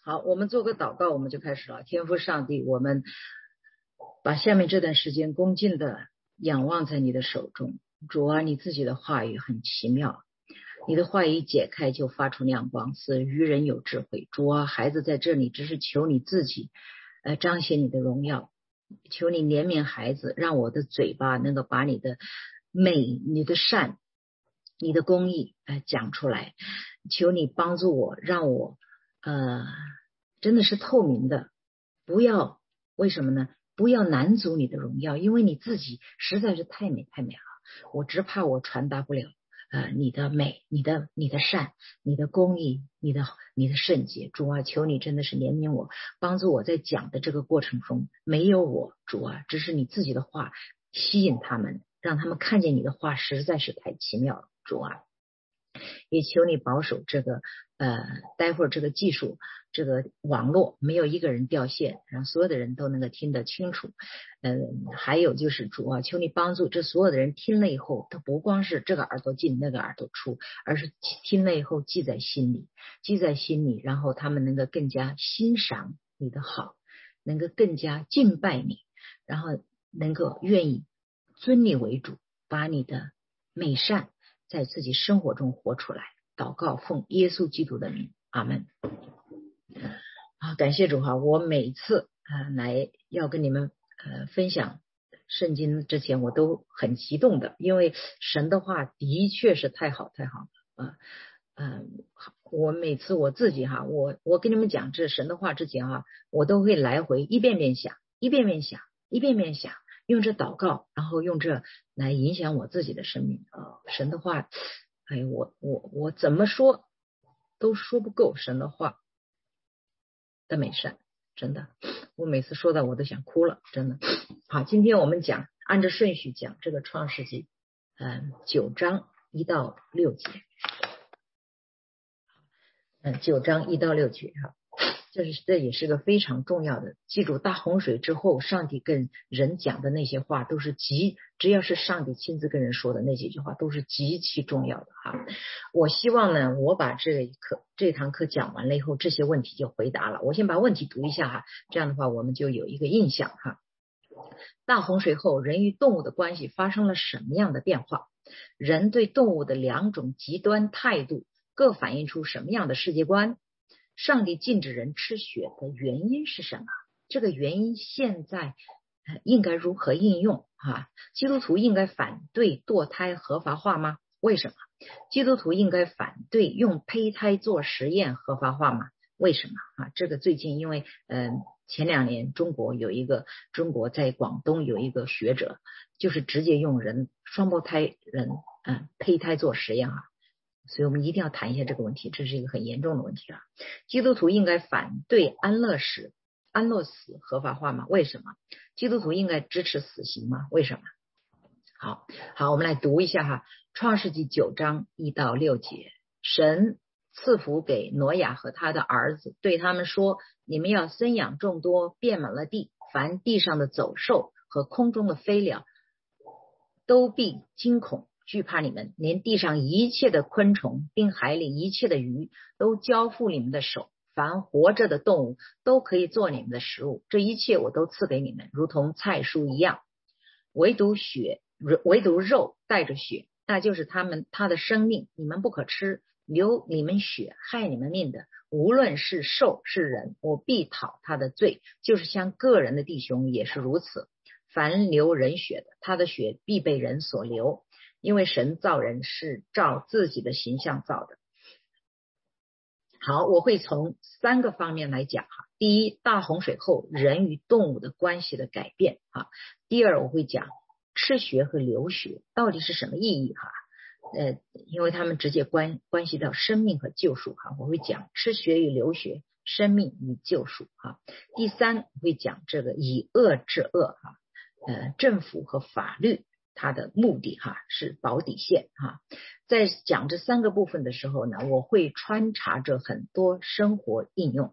好，我们做个祷告，我们就开始了。天父上帝，我们把下面这段时间恭敬的仰望在你的手中。主啊，你自己的话语很奇妙，你的话语解开就发出亮光，使愚人有智慧。主啊，孩子在这里只是求你自己彰显你的荣耀，求你怜悯孩子，让我的嘴巴能够把你的美、你的善、你的公义讲出来。求你帮助我，让我真的是透明的，不要，为什么呢？不要拦阻你的荣耀，因为你自己实在是太美太美了。我只怕我传达不了你的美，你的善，你的公义，你的圣洁。主啊，求你真的是怜悯我，帮助我在讲的这个过程中没有我，主啊，只是你自己的话吸引他们，让他们看见你的话实在是太奇妙了。主啊，也求你保守这个待会儿这个技术，这个网络没有一个人掉线，让所有的人都能够听得清楚。还有就是主啊，求你帮助这所有的人听了以后，他不光是这个耳朵进那个耳朵出，而是听了以后记在心里，然后他们能够更加欣赏你的好，能够更加敬拜你，然后能够愿意尊你为主，把你的美善在自己生活中活出来。祷告奉耶稣基督的名，阿们。感谢主哈！我每次来要跟你们分享圣经之前，我都很激动的，因为神的话的确是太好了我每次我自己哈，我跟你们讲这神的话之前哈，我都会来回一遍遍想，用这祷告，然后用这来影响我自己的生命神的话，我怎么说都说不够神的话的美善，真的，我每次说到我都想哭了，真的。好，今天我们讲按照顺序讲这个创世纪9章1到6节，9章1到6节哈。这也是个非常重要的，记住大洪水之后上帝跟人讲的那些话都是只要是上帝亲自跟人说的那几句话都是极其重要的哈。我希望呢，我把这堂课讲完了以后，这些问题就回答了。我先把问题读一下哈，这样的话我们就有一个印象哈。大洪水后人与动物的关系发生了什么样的变化？人对动物的两种极端态度各反映出什么样的世界观？上帝禁止人吃血的原因是什么？这个原因现在应该如何应用基督徒应该反对堕胎合法化吗？为什么？基督徒应该反对用胚胎做实验合法化吗？为什么这个最近因为前2年中国在广东有一个学者，就是直接用双胞胎人胚胎做实验所以我们一定要谈一下这个问题，这是一个很严重的问题基督徒应该反对安乐死合法化吗？为什么？基督徒应该支持死刑吗？为什么？好，我们来读一下创世纪9章1到6节。神赐福给挪亚和他的儿子，对他们说，你们要生养众多，遍满了地，凡地上的走兽和空中的飞鸟都必惊恐惧怕你们，连地上一切的昆虫并海里一切的鱼都交付你们的手，凡活着的动物都可以做你们的食物，这一切我都赐给你们，如同菜蔬一样，唯独肉带着血，那就是他的生命，你们不可吃，流你们血害你们命的，无论是兽是人，我必讨他的罪，就是像个人的弟兄也是如此。凡流人血的，他的血必被人所流，因为神造人是照自己的形象造的。好，我会从3个方面来讲第一，大洪水后人与动物的关系的改变第二，我会讲吃血和流血到底是什么意义因为他们直接关系到生命和救赎我会讲吃血与流血，生命与救赎第三，我会讲这个以恶制恶政府和法律它的目的是保底线在讲这3个部分的时候呢，我会穿插着很多生活应用。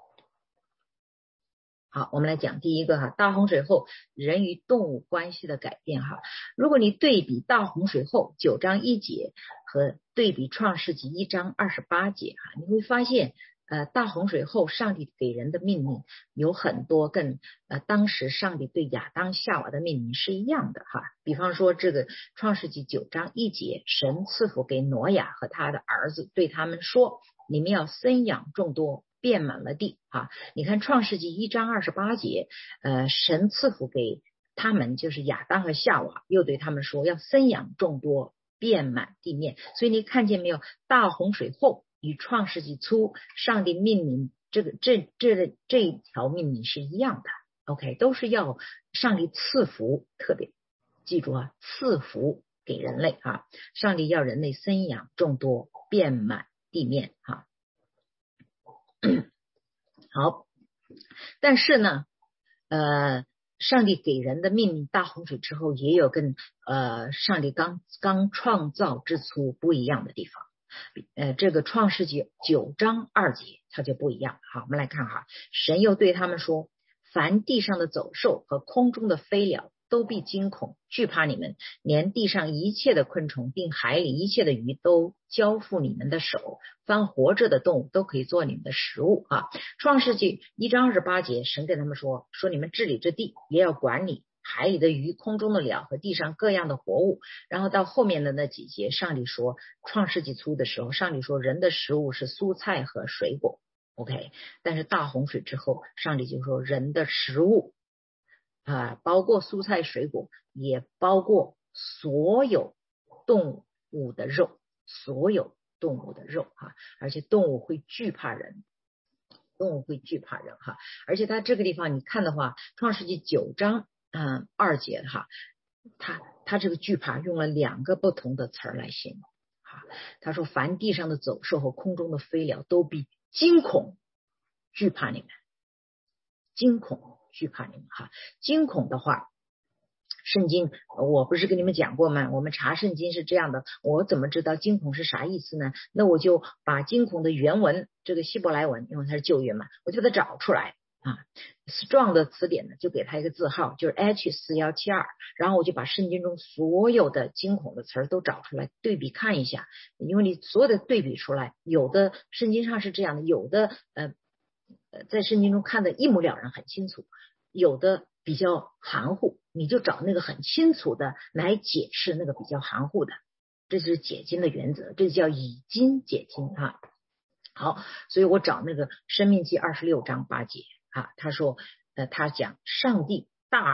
好，我们来讲第一个大洪水后人与动物关系的改变如果你对比大洪水后9章1节和对比创世纪1章28节你会发现大洪水后上帝给人的命令有很多跟当时上帝对亚当夏娃的命令是一样的哈。比方说这个创世纪9章1节，神赐福给挪亚和他的儿子，对他们说，你们要生养众多，遍满了地啊。你看创世纪1章28节，神赐福给他们，就是亚当和夏娃，又对他们说要生养众多，遍满地面。所以你看见没有，大洪水后与创世纪初上帝命令这一条命令是一样的 ，OK， 都是要上帝赐福，特别记住啊，赐福给人类啊，上帝要人类生养众多，遍满地面啊。好，但是呢，上帝给人的命令，大洪水之后也有跟上帝刚创造之初不一样的地方。这个创世纪9章2节它就不一样。好，我们来看哈，神又对他们说，凡地上的走兽和空中的飞鸟都必惊恐惧怕你们，连地上一切的昆虫并海里一切的鱼都交付你们的手，凡活着的动物都可以做你们的食物啊。创世纪1章28节，神跟他们说你们治理这地，也要管理海里的鱼、空中的鸟和地上各样的活物。然后到后面的那几节，上帝说，创世纪初的时候，上帝说人的食物是蔬菜和水果 OK， 但是大洪水之后，上帝就说人的食物包括蔬菜水果，也包括所有动物的肉，所有动物的肉而且动物会惧怕人，而且他这个地方你看的话，创世纪9章2节他这个惧怕用了2个不同的词来形容他说凡地上的走兽和空中的飞鸟都必惊恐惧怕你们，惊恐惧怕你们惊恐的话，圣经我不是跟你们讲过吗？我们查圣经是这样的，我怎么知道惊恐是啥意思呢？那我就把惊恐的原文，这个希伯来文，因为它是旧约嘛，我就把它找出来Strong 的词典呢就给它一个字号，就是 H4172，然后我就把圣经中所有的惊恐的词都找出来对比看一下，因为你所有的对比出来，有的圣经上是这样的，有的在圣经中看得一目了然很清楚，有的比较含糊，你就找那个很清楚的来解释那个比较含糊的，这是解经的原则，这叫以经解经好，所以我找那个申命记26章8节他说他讲上帝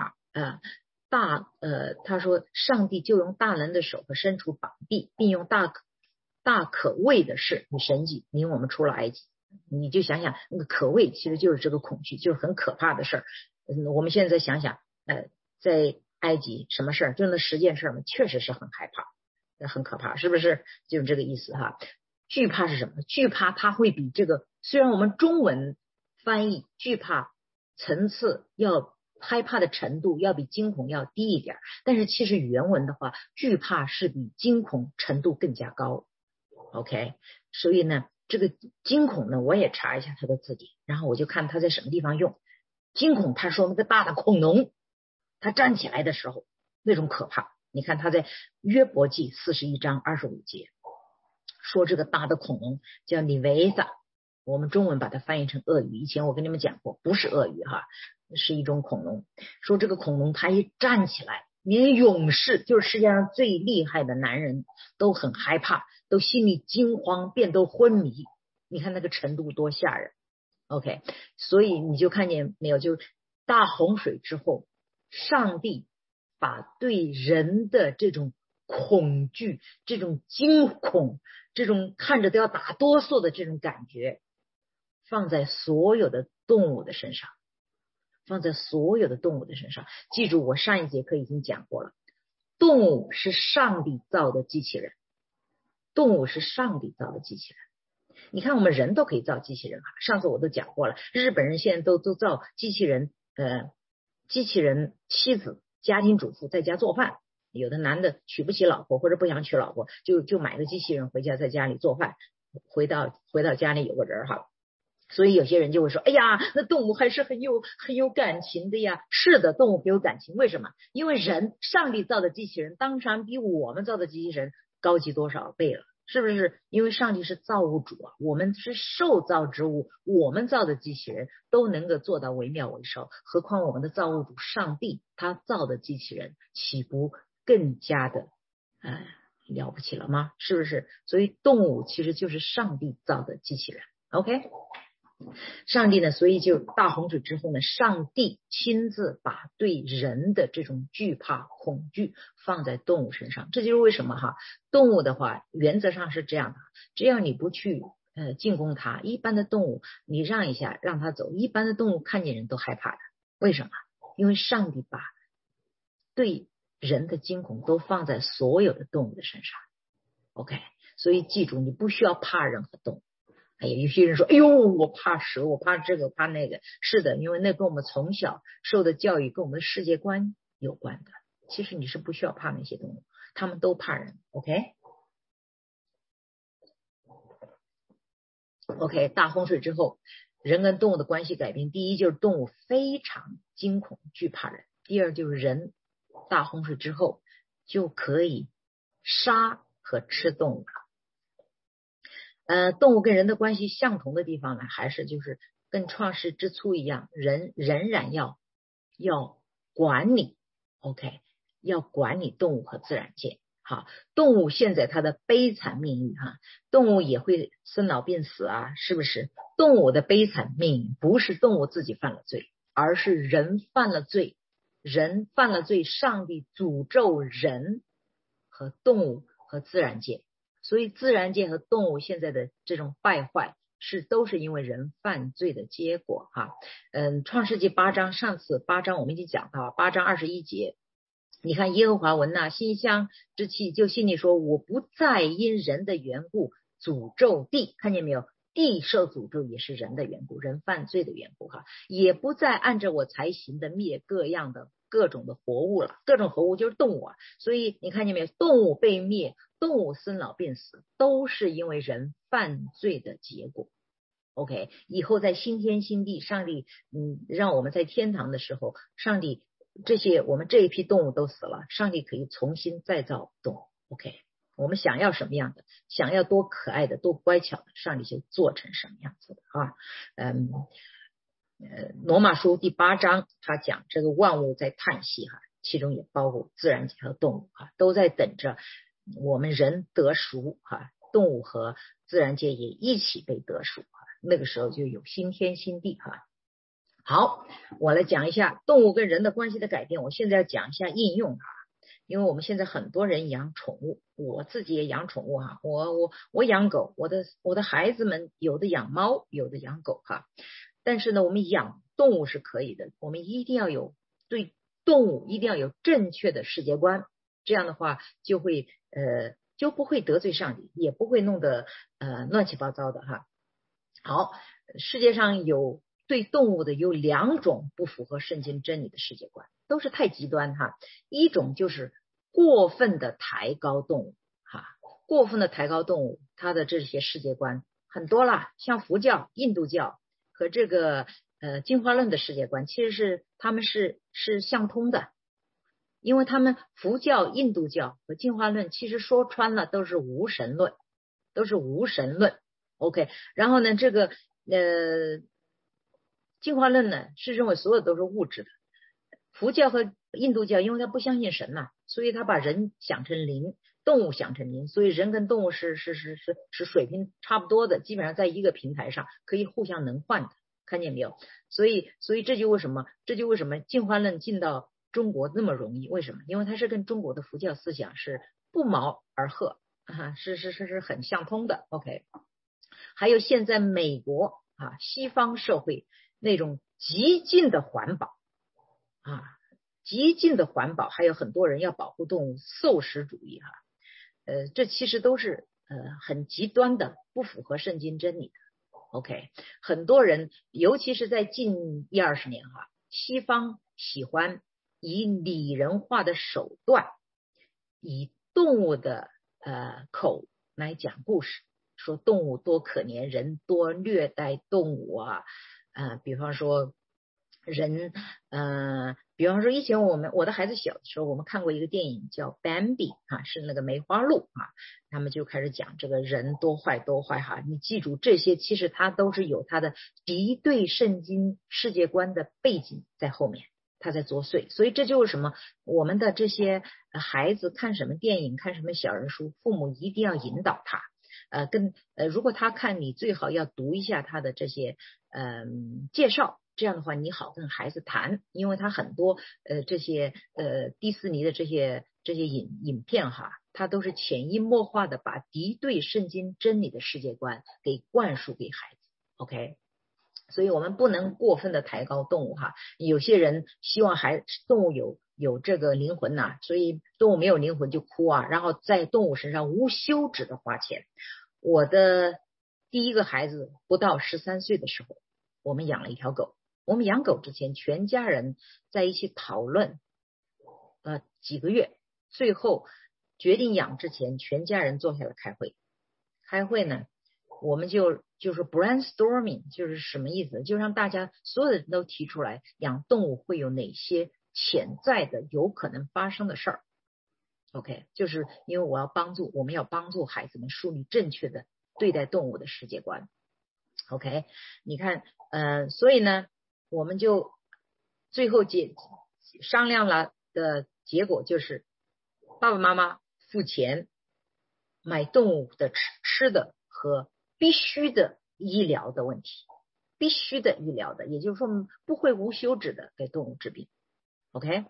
他说上帝就用大能的手和伸出膀臂，并用大可畏的事与神迹领我们出了埃及。你就想想那个可畏其实就是这个恐惧，就是很可怕的事我们现在想想在埃及什么事儿，就那10件事嘛，确实是很害怕，很可怕，是不是？就是这个意思惧怕是什么？惧怕它会比这个，虽然我们中文翻译惧怕层次要害怕的程度要比惊恐要低一点，但是其实原文的话，惧怕是比惊恐程度更加高 OK， 所以呢这个惊恐呢我也查一下它的字典，然后我就看它在什么地方用。惊恐他说那个大的恐龙它站起来的时候那种可怕，你看他在约伯记41章25节说这个大的恐龙叫尼维萨，我们中文把它翻译成鳄鱼，以前我跟你们讲过不是鳄鱼是一种恐龙，说这个恐龙它一站起来，连勇士就是世界上最厉害的男人都很害怕，都心里惊慌，便都昏迷，你看那个程度多吓人 OK， 所以你就看见没有，就大洪水之后，上帝把对人的这种恐惧，这种惊恐，这种看着都要打哆嗦的这种感觉放在所有的动物的身上，记住我上一节课已经讲过了，动物是上帝造的机器人，你看我们人都可以造机器人上次我都讲过了，日本人现在都造机器人妻子家庭主妇在家做饭，有的男的娶不起老婆或者不想娶老婆，就买个机器人回家在家里做饭，回到家里有个人所以有些人就会说，哎呀那动物还是很有感情的呀。是的，动物很有感情，为什么？因为上帝造的机器人当然比我们造的机器人高级多少倍了， 是不是？因为上帝是造物主啊，我们是受造之物，我们造的机器人都能够做到惟妙惟肖，何况我们的造物主上帝他造的机器人，岂不更加的了不起了吗？是不是？所以动物其实就是上帝造的机器人。OK， 上帝呢，所以就大洪水之后呢，上帝亲自把对人的这种惧怕、恐惧放在动物身上。这就是为什么哈，动物的话原则上是这样的，只要你不去进攻它，一般的动物你让一下让它走，一般的动物看见人都害怕的。为什么？因为上帝把对人的惊恐都放在所有的动物的身上。OK， 所以记住，你不需要怕任何动物。哎呀，有些人说，哎呦，我怕蛇，我怕这个，怕那个。是的，因为那跟我们从小受的教育，跟我们的世界观有关的。其实你是不需要怕那些动物，他们都怕人。OK， 大洪水之后，人跟动物的关系改变。第一就是动物非常惊恐惧怕人，第二就是人大洪水之后就可以杀和吃动物了。动物跟人的关系相同的地方呢，还是就是跟创世之初一样，人仍然要管理 ，OK， 要管理动物和自然界。好，动物现在它的悲惨命运哈，动物也会生老病死啊，是不是？动物的悲惨命运不是动物自己犯了罪，而是人犯了罪，人犯了罪，上帝诅咒人和动物和自然界。所以自然界和动物现在的这种败坏都是因为人犯罪的结果哈。创世纪8章，上次8章我们已经讲到8章21节，你看耶和华闻那馨香之气，就心里说，我不再因人的缘故诅咒地，看见没有？地受诅咒也是人的缘故，人犯罪的缘故哈，也不再按着我才行的灭各种的活物了，各种活物就是动物啊。所以你看见没有？动物被灭，动物生老病死，都是因为人犯罪的结果。OK， 以后在新天新地，上帝让我们在天堂的时候，上帝我们这一批动物都死了，上帝可以重新再造动物。OK， 我们想要什么样的，想要多可爱的多乖巧的，上帝就做成什么样子的啊。罗马书第8章他讲这个万物在叹息哈，其中也包括自然界和动物哈，都在等着我们人得赎哈，动物和自然界也一起被得赎哈，那个时候就有新天新地哈。好，我来讲一下动物跟人的关系的改变。我现在要讲一下应用哈，因为我们现在很多人养宠物，我自己也养宠物哈，我养狗，我的孩子们有的养猫，有的养狗哈。但是呢，我们养动物是可以的，我们一定要有对动物一定要有正确的世界观，这样的话就不会得罪上帝，也不会弄得乱七八糟的哈。好，世界上对动物的有2种不符合圣经真理的世界观，都是太极端哈。一种就是过分的抬高动物哈，过分的抬高动物，它的这些世界观很多啦，像佛教、印度教和这个进化论的世界观，其实他们是相通的，因为他们佛教、印度教和进化论其实说穿了都是无神论，OK， 然后呢，这个进化论呢是认为所有都是物质的，佛教和印度教因为他不相信神嘛，所以他把人想成灵，动物想成灵，所以人跟动物是水平差不多的，基本上在一个平台上可以互相能换的，看见没有？所以这就为什么进化论进到中国那么容易？为什么？因为它是跟中国的佛教思想是不谋而合啊，是很相通的。OK， 还有现在美国啊，西方社会那种极尽的环保啊，还有很多人要保护动物，素食主义哈，这其实都是很极端的，不符合圣经真理的。OK， 很多人尤其是在近10-20年哈，西方喜欢以拟人化的手段，以动物的口来讲故事，说动物多可怜，人多虐待动物啊，比方说人比方说以前我的孩子小的时候，我们看过一个电影叫《Bambi》啊，是那个梅花鹿啊，他们就开始讲这个人多坏多坏哈，你记住这些其实它都是有它的敌对圣经世界观的背景在后面，他在作祟，所以这就是什么我们的这些孩子看什么电影看什么小人书，父母一定要引导他。如果他看你最好要读一下他的这些介绍，这样的话你好跟孩子谈，因为他很多这些迪士尼的这些影片哈，它都是潜移默化的把敌对圣经真理的世界观给灌输给孩子 ，OK。所以我们不能过分的抬高动物哈，有些人希望动物有这个灵魂呐，所以动物没有灵魂就哭啊，然后在动物身上无休止的花钱。我的第一个孩子不到13岁的时候，我们养了一条狗。我们养狗之前，全家人在一起讨论几个月，最后决定养之前，全家人坐下来开会。开会呢，我们就是 brainstorming， 就是什么意思？就让大家所有的人都提出来，养动物会有哪些潜在的有可能发生的事儿。OK， 就是因为我们要帮助孩子们树立正确的对待动物的世界观。OK， 你看，所以呢，我们就最后商量了的结果就是，爸爸妈妈付钱买动物的吃的和必须的医疗的问题，必须的医疗的，也就是说不会无休止的给动物治病。OK。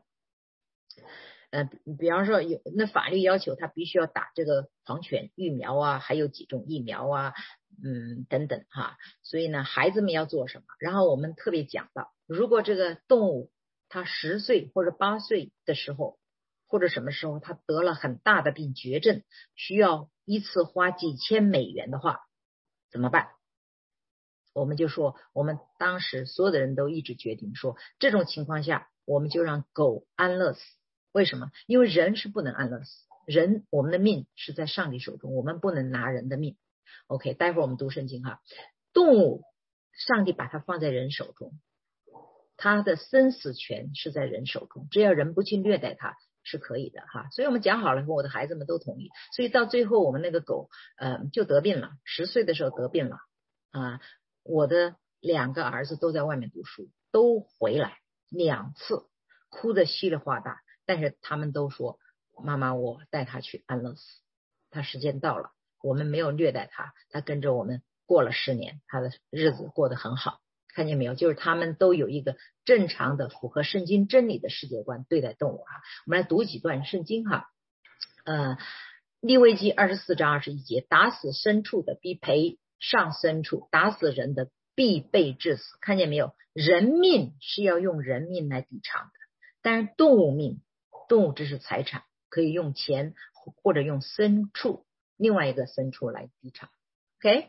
比方说那法律要求他必须要打这个狂犬疫苗啊，还有几种疫苗啊，等等哈。所以呢，孩子们要做什么？然后我们特别讲到，如果这个动物它10岁或者8岁的时候，或者什么时候它得了很大的病绝症，需要一次花几千美元的话，怎么办？我们就说，我们当时所有的人都一致决定说，这种情况下我们就让狗安乐死。为什么？因为人是不能安乐死，我们的命是在上帝手中，我们不能拿人的命。OK， 待会儿我们读圣经哈。动物，上帝把它放在人手中，它的生死权是在人手中，只要人不去虐待它是可以的哈。所以我们讲好了以后，我的孩子们都同意，所以到最后我们那个狗就得病了，10岁的时候得病了我的2个儿子都在外面读书，都回来2次，哭得稀里哗啦，但是他们都说，妈妈我带他去安乐死，他时间到了，我们没有虐待他，他跟着我们过了10年，他的日子过得很好。看见没有？就是他们都有一个正常的符合圣经真理的世界观对待动物哈。我们来读几段圣经哈。利未记24章21节，打死牲畜的必赔上牲畜，打死人的必被致死。看见没有？人命是要用人命来抵偿的，但是动物命，动物这是财产，可以用钱或者用牲畜，另外一个牲畜来抵偿。OK，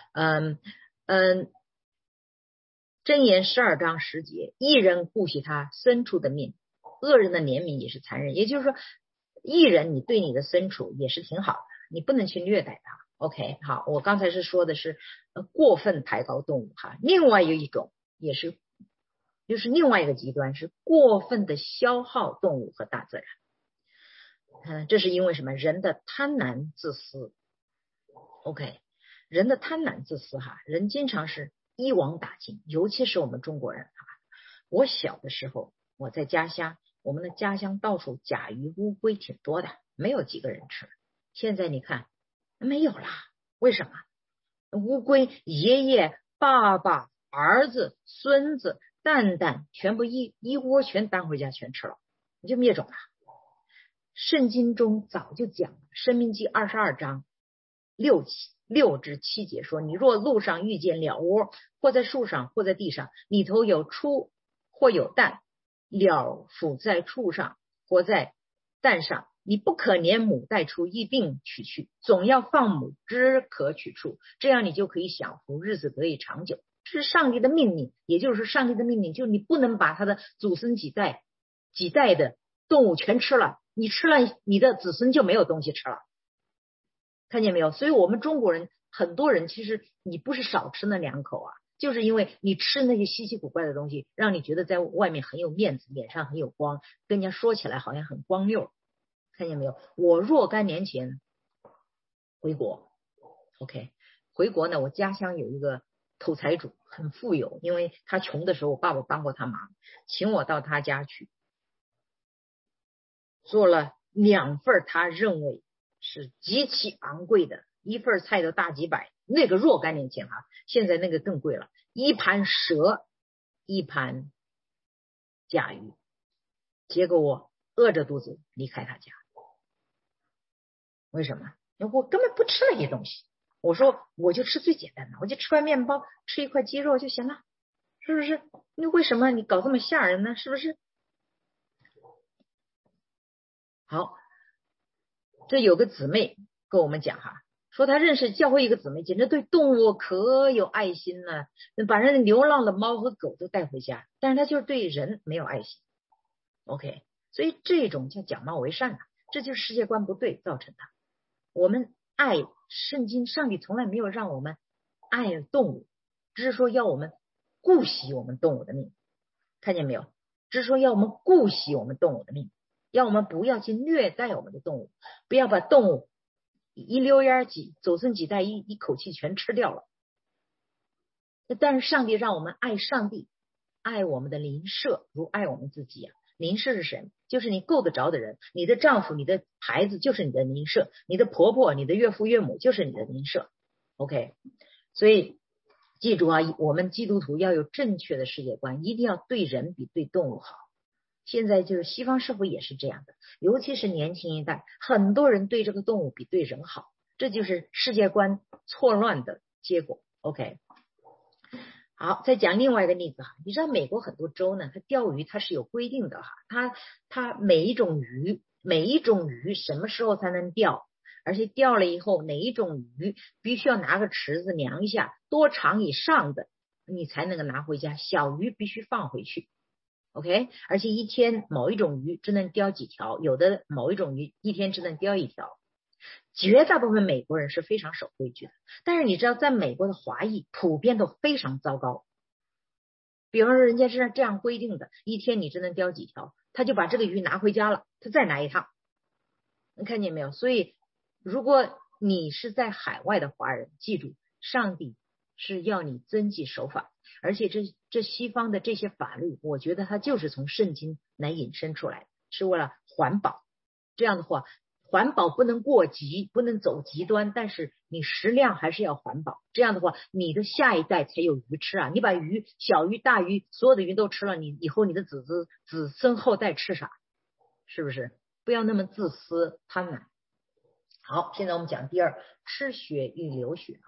箴言12章10节，义人顾惜他牲畜的命，恶人的怜悯也是残忍。也就是说，义人你对你的牲畜也是挺好的，你不能去虐待它。OK， 好，我刚才是说的是过分抬高动物哈。另外有一种也是，就是另外一个极端是过分的消耗动物和大自然。这是因为什么？人的贪婪自私。OK， 人的贪婪自私哈，人经常是一网打尽，尤其是我们中国人哈。我小的时候，我在家乡，我们的家乡到处甲鱼乌龟挺多的，没有几个人吃。现在你看没有啦，为什么？乌龟爷爷、爸爸、儿子、孙子、蛋蛋全部一窝全搬回家全吃了，你就灭种了。圣经中早就讲了，申命记22章6至7节说，你若路上遇见鸟窝，或在树上或在地上，里头有雏或有蛋，鸟伏在处上或在蛋上，你不可连母带雏一并取去，总要放母只可取出，这样你就可以享福，日子得以长久。这是上帝的命令，也就是上帝的命令，就是你不能把他的祖孙几代的动物全吃了，你吃了你的子孙就没有东西吃了。看见没有？所以我们中国人很多人其实你不是少吃那2口啊， 就是因为你吃那些稀奇古怪的东西，让你觉得在外面很有面子，脸上很有光，跟人家说起来好像很光溜。看见没有？我若干年前回国 ，OK， 回国呢，我家乡有一个土财主，很富有，因为他穷的时候，我爸爸帮过他忙，请我到他家去，做了2份他认为是极其昂贵的，一份菜都大几百，那个若干年前现在那个更贵了，一盘蛇，一盘甲鱼，结果我饿着肚子离开他家。为什么？因为我根本不吃那些东西。我说我就吃最简单的，我就吃块面包，吃一块鸡肉就行了，是不是？那为什么你搞这么吓人呢？是不是？好，这有个姊妹跟我们讲说她认识教会一个姊妹，简直对动物可有爱心呢，把人流浪的猫和狗都带回家，但是她就是对人没有爱心。OK， 所以这种叫假冒为善这就是世界观不对造成的。我们爱圣经，上帝从来没有让我们爱动物，只是说要我们顾惜我们动物的命，看见没有？只是说要我们顾惜我们动物的命，要我们不要去虐待我们的动物，不要把动物一溜烟走成几代一口气全吃掉了。但是上帝让我们爱上帝，爱我们的邻舍如爱我们自己邻舍是谁？就是你够得着的人，你的丈夫、你的孩子就是你的邻舍，你的婆婆、你的岳父岳母就是你的邻舍。OK， 所以记住我们基督徒要有正确的世界观，一定要对人比对动物好。现在就是西方社会也是这样的，尤其是年轻一代，很多人对这个动物比对人好，这就是世界观错乱的结果。OK。好，再讲另外一个例子你知道美国很多州呢，它钓鱼它是有规定的它每一种鱼什么时候才能钓，而且钓了以后哪一种鱼必须要拿个尺子量一下多长以上的你才能够拿回家，小鱼必须放回去。OK， 而且一天某一种鱼只能钓几条，有的某一种鱼一天只能钓1条。绝大部分美国人是非常守规矩的，但是你知道在美国的华裔普遍都非常糟糕。比方说人家是这样规定的，一天你只能钓几条，他就把这个鱼拿回家了，他再来一趟。你看见没有？所以如果你是在海外的华人，记住上帝是要你遵纪守法，而且这西方的这些法律，我觉得它就是从圣经来引申出来，是为了环保。这样的话环保不能过极，不能走极端，但是你食量还是要环保。这样的话你的下一代才有鱼吃你把鱼小鱼大鱼所有的鱼都吃了，你以后你的子孙后代吃啥？是不是？不要那么自私贪婪。好，现在我们讲第二，吃血与流血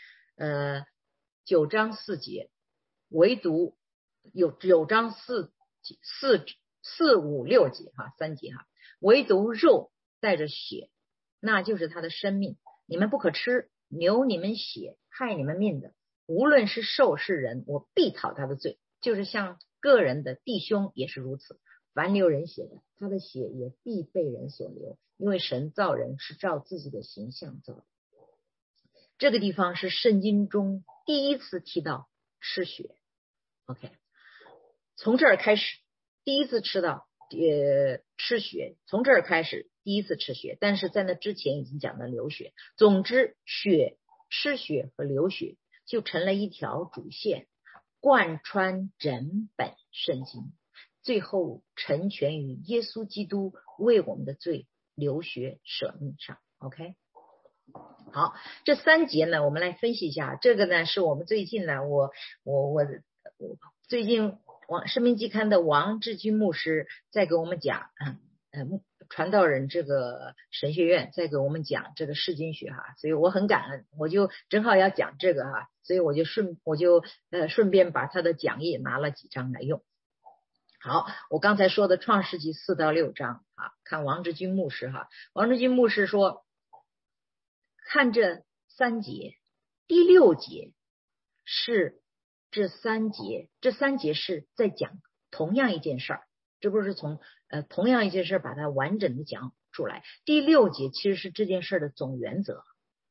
9章4节，唯独有9章4、5、6节3节唯独肉带着血，那就是他的生命，你们不可吃，流你们血害你们命的，无论是兽是人，我必讨他的罪。就是像个人的弟兄也是如此，凡流人血的，他的血也必被人所流，因为神造人是照自己的形象造的。这个地方是圣经中第一次提到吃血。 OK， 从这儿开始第一次吃血，从这儿开始第一次吃血，但是在那之前已经讲了流血。总之吃血和流血就成了一条主线，贯穿整本圣经，最后成全于耶稣基督为我们的罪流血舍命上。 OK， 好，这3节呢我们来分析一下。这个呢是我们最近呢我最近生命季刊的王志军牧师在给我们讲传道人这个神学院在给我们讲这个释经学所以我很感恩，我就正好要讲这个所以我就顺便把他的讲义拿了几章来用。好，我刚才说的创世纪4到6章看王志军牧师王志军牧师说，看这3节，第6节是这3节是在讲同样一件事儿，这不是从同样一件事把它完整的讲出来。第6节其实是这件事的总原则。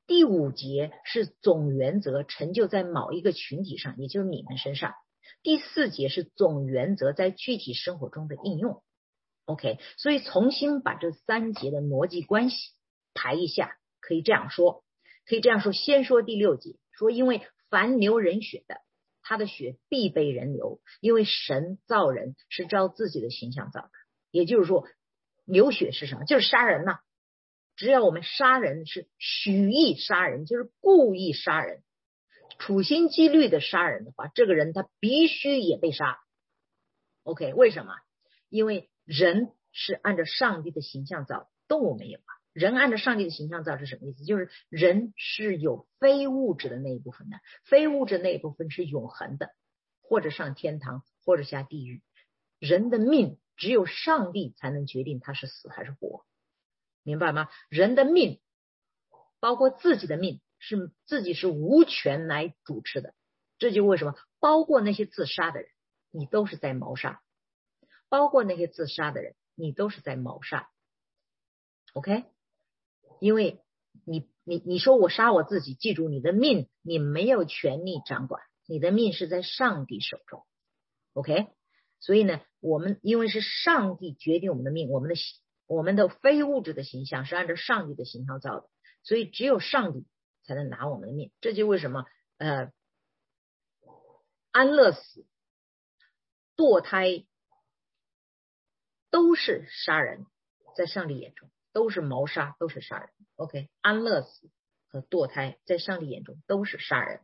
第5节是总原则成就在某一个群体上，也就是你们身上。第4节是总原则在具体生活中的应用。OK， 所以重新把这3节的逻辑关系排一下，可以这样说，先说第6节，说因为凡流人血的，他的血必被人流，因为神造人是照自己的形象造的。也就是说，流血是什么？就是杀人呐。只要我们杀人是蓄意杀人，就是故意杀人，处心积虑的杀人的话，这个人他必须也被杀。OK， 为什么？因为人是按照上帝的形象造的，动物没有啊。人按照上帝的形象造是什么意思？就是人是有非物质的那一部分的，非物质那一部分是永恒的，或者上天堂，或者下地狱。人的命只有上帝才能决定他是死还是活，明白吗？人的命，包括自己的命，是自己是无权来主持的。这就为什么包括那些自杀的人，你都是在谋杀。包括那些自杀的人，你都是在谋杀。 OK， 因为你说我杀我自己，记住你的命你没有权利掌管，你的命是在上帝手中。 OK， 所以呢，我们因为是上帝决定我们的命，我们的非物质的形象是按照上帝的形象造的，所以只有上帝才能拿我们的命。这就为什么安乐死、堕胎都是杀人，在上帝眼中都是谋杀，都是杀人。 OK， 安乐死和堕胎在上帝眼中都是杀人。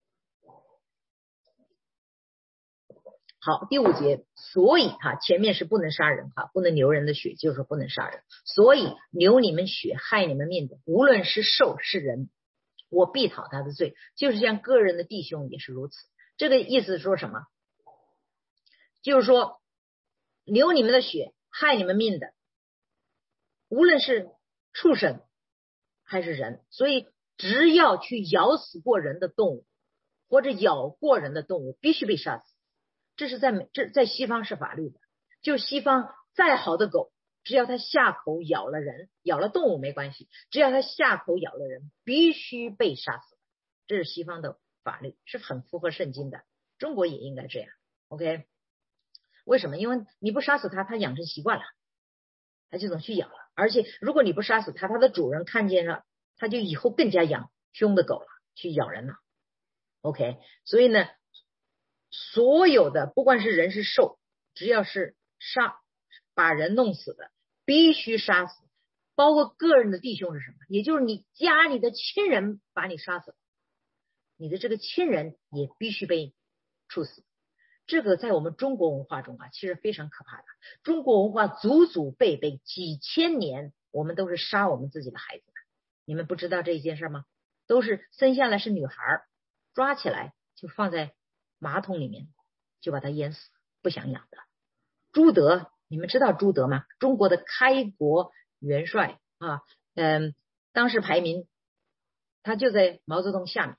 好，第5节，所以前面是不能杀人不能流人的血，就是说不能杀人。所以流你们血害你们命的，无论是兽是人，我必讨他的罪，就是像个人的弟兄也是如此。这个意思说什么？就是说流你们的血害你们命的，无论是畜生还是人，所以只要去咬死过人的动物或者咬过人的动物必须被杀死。这是在西方是法律的，就西方再好的狗，只要它下口咬了人，咬了动物没关系，只要它下口咬了人必须被杀死。这是西方的法律，是很符合圣经的，中国也应该这样。 OK， 为什么？因为你不杀死它，它养成习惯了，它就总去咬了。而且如果你不杀死它，它的主人看见了，它就以后更加养凶的狗了，去咬人了。 OK， 所以呢，所有的不管是人是兽，只要是把人弄死的必须杀死。包括个人的弟兄是什么？也就是你家里的亲人把你杀死，你的这个亲人也必须被处死。这个在我们中国文化中其实非常可怕的。中国文化祖祖辈辈几千年，我们都是杀我们自己的孩子的。你们不知道这一件事吗？都是生下来是女孩，抓起来就放在马桶里面，就把它淹死，不想养的。朱德，你们知道朱德吗？中国的开国元帅当时排名他就在毛泽东下面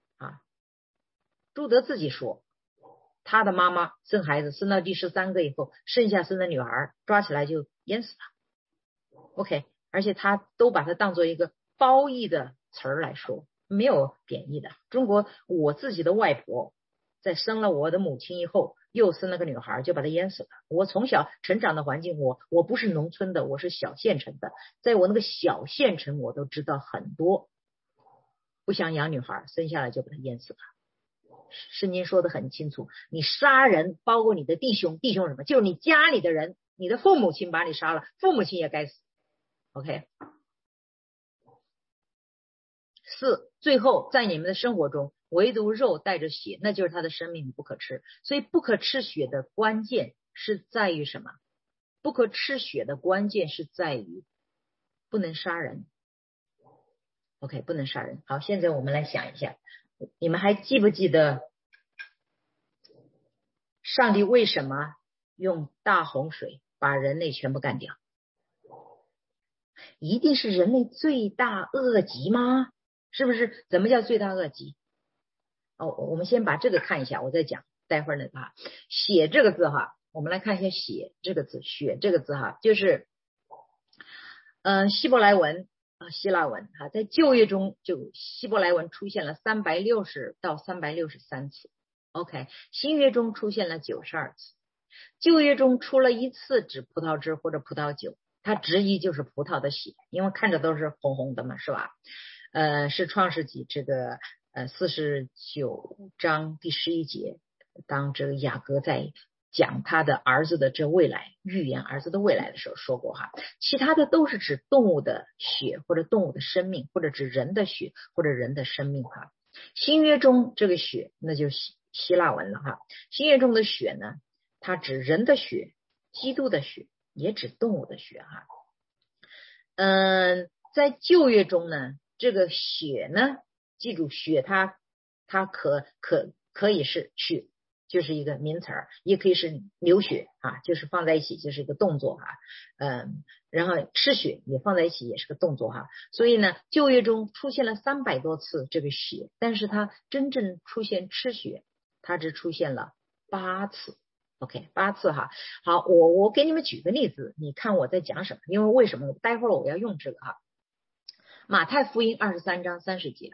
朱德自己说，他的妈妈生孩子生到第13个以后，剩下生的女孩抓起来就淹死了。 OK， 而且他都把它当做一个褒义的词儿来说，没有贬义的。中国我自己的外婆在生了我的母亲以后，又生了个女孩，就把她淹死了。我从小成长的环境，我不是农村的，我是小县城的，在我那个小县城，我都知道很多不想养女孩，生下来就把她淹死了。圣经说的很清楚，你杀人，包括你的弟兄什么，就是你家里的人，你的父母亲把你杀了，父母亲也该死。 OK， 4，最后在你们的生活中，唯独肉带着血，那就是他的生命，你不可吃。所以不可吃血的关键是在于什么？不可吃血的关键是在于不能杀人。 OK， 不能杀人。好，现在我们来想一下，你们还记不记得上帝为什么用大洪水把人类全部干掉？一定是人类罪大恶极吗？是不是？怎么叫罪大恶极？我们先把这个看一下，我再讲。待会儿呢血这个字我们来看一下血这个字，血这个字就是希伯来文希腊文在旧约中就希伯来文出现了360到363次。OK， 新约中出现了92次。旧约中出了一次指葡萄汁或者葡萄酒，它直译就是葡萄的血，因为看着都是红红的嘛，是吧？是创世纪这个49章第11节，当这个雅各在讲他的儿子的这未来，预言儿子的未来的时候说过其他的都是指动物的血或者动物的生命，或者指人的血或者人的生命新约中这个血那就希腊文了新约中的血呢，它指人的血，基督的血，也指动物的血在旧约中呢，这个血呢，记住血它可以是血，就是一个名词儿，也可以是流血就是放在一起就是一个动作然后吃血也放在一起也是个动作所以呢，旧约中出现了300多次这个血，但是它真正出现吃血，它只出现了8次。OK， 8次好，我给你们举个例子，你看我在讲什么？因为为什么？待会儿我要用这个马太福音23章30节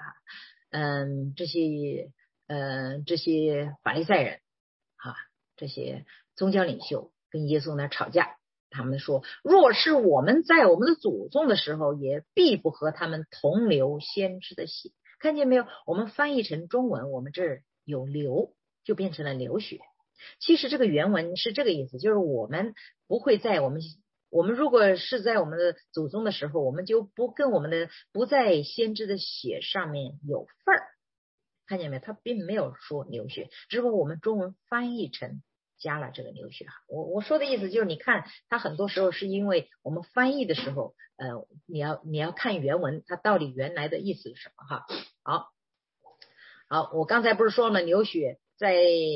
这些法利赛人这些宗教领袖跟耶稣那吵架，他们说，若是我们在我们的祖宗的时候，也必不和他们同流先知的血。看见没有？我们翻译成中文，我们这儿有流，就变成了流血。其实这个原文是这个意思，就是我们不会在我们如果是在我们的祖宗的时候，我们就不在先知的血上面有份儿。看见没有？他并没有说流血，只不过我们中文翻译成加了这个流血我说的意思就是，你看他很多时候是因为我们翻译的时候你要看原文，它到底原来的意思是什么好，我刚才不是说了流血在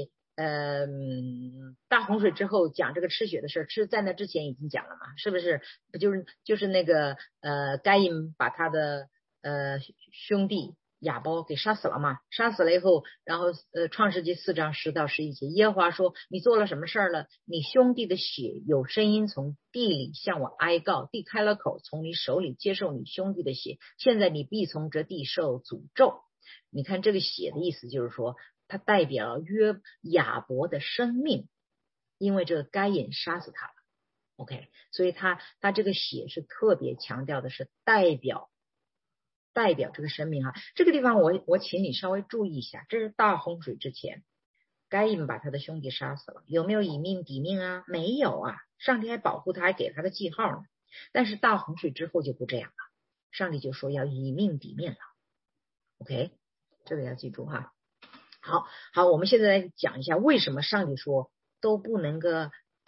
大洪水之后讲这个吃血的事，是在那之前已经讲了嘛？是不是？不就是那个该隐把他的兄弟亚伯给杀死了嘛？杀死了以后，然后创世纪4章10到11节，耶和华说，你做了什么事儿了？你兄弟的血有声音从地里向我哀告，地开了口，从你手里接受你兄弟的血，现在你必从这地受诅咒。你看这个血的意思就是说，它代表亚伯的生命，因为这个该隐杀死他了。OK， 所以他这个血是特别强调的是代表这个生命这个地方我请你稍微注意一下，这是大洪水之前，该隐把他的兄弟杀死了，有没有以命抵命没有上帝还保护他，还给他个记号呢。但是大洪水之后就不这样了，上帝就说要以命抵命了。OK， 这个要记住好，我们现在来讲一下为什么上帝说都不能够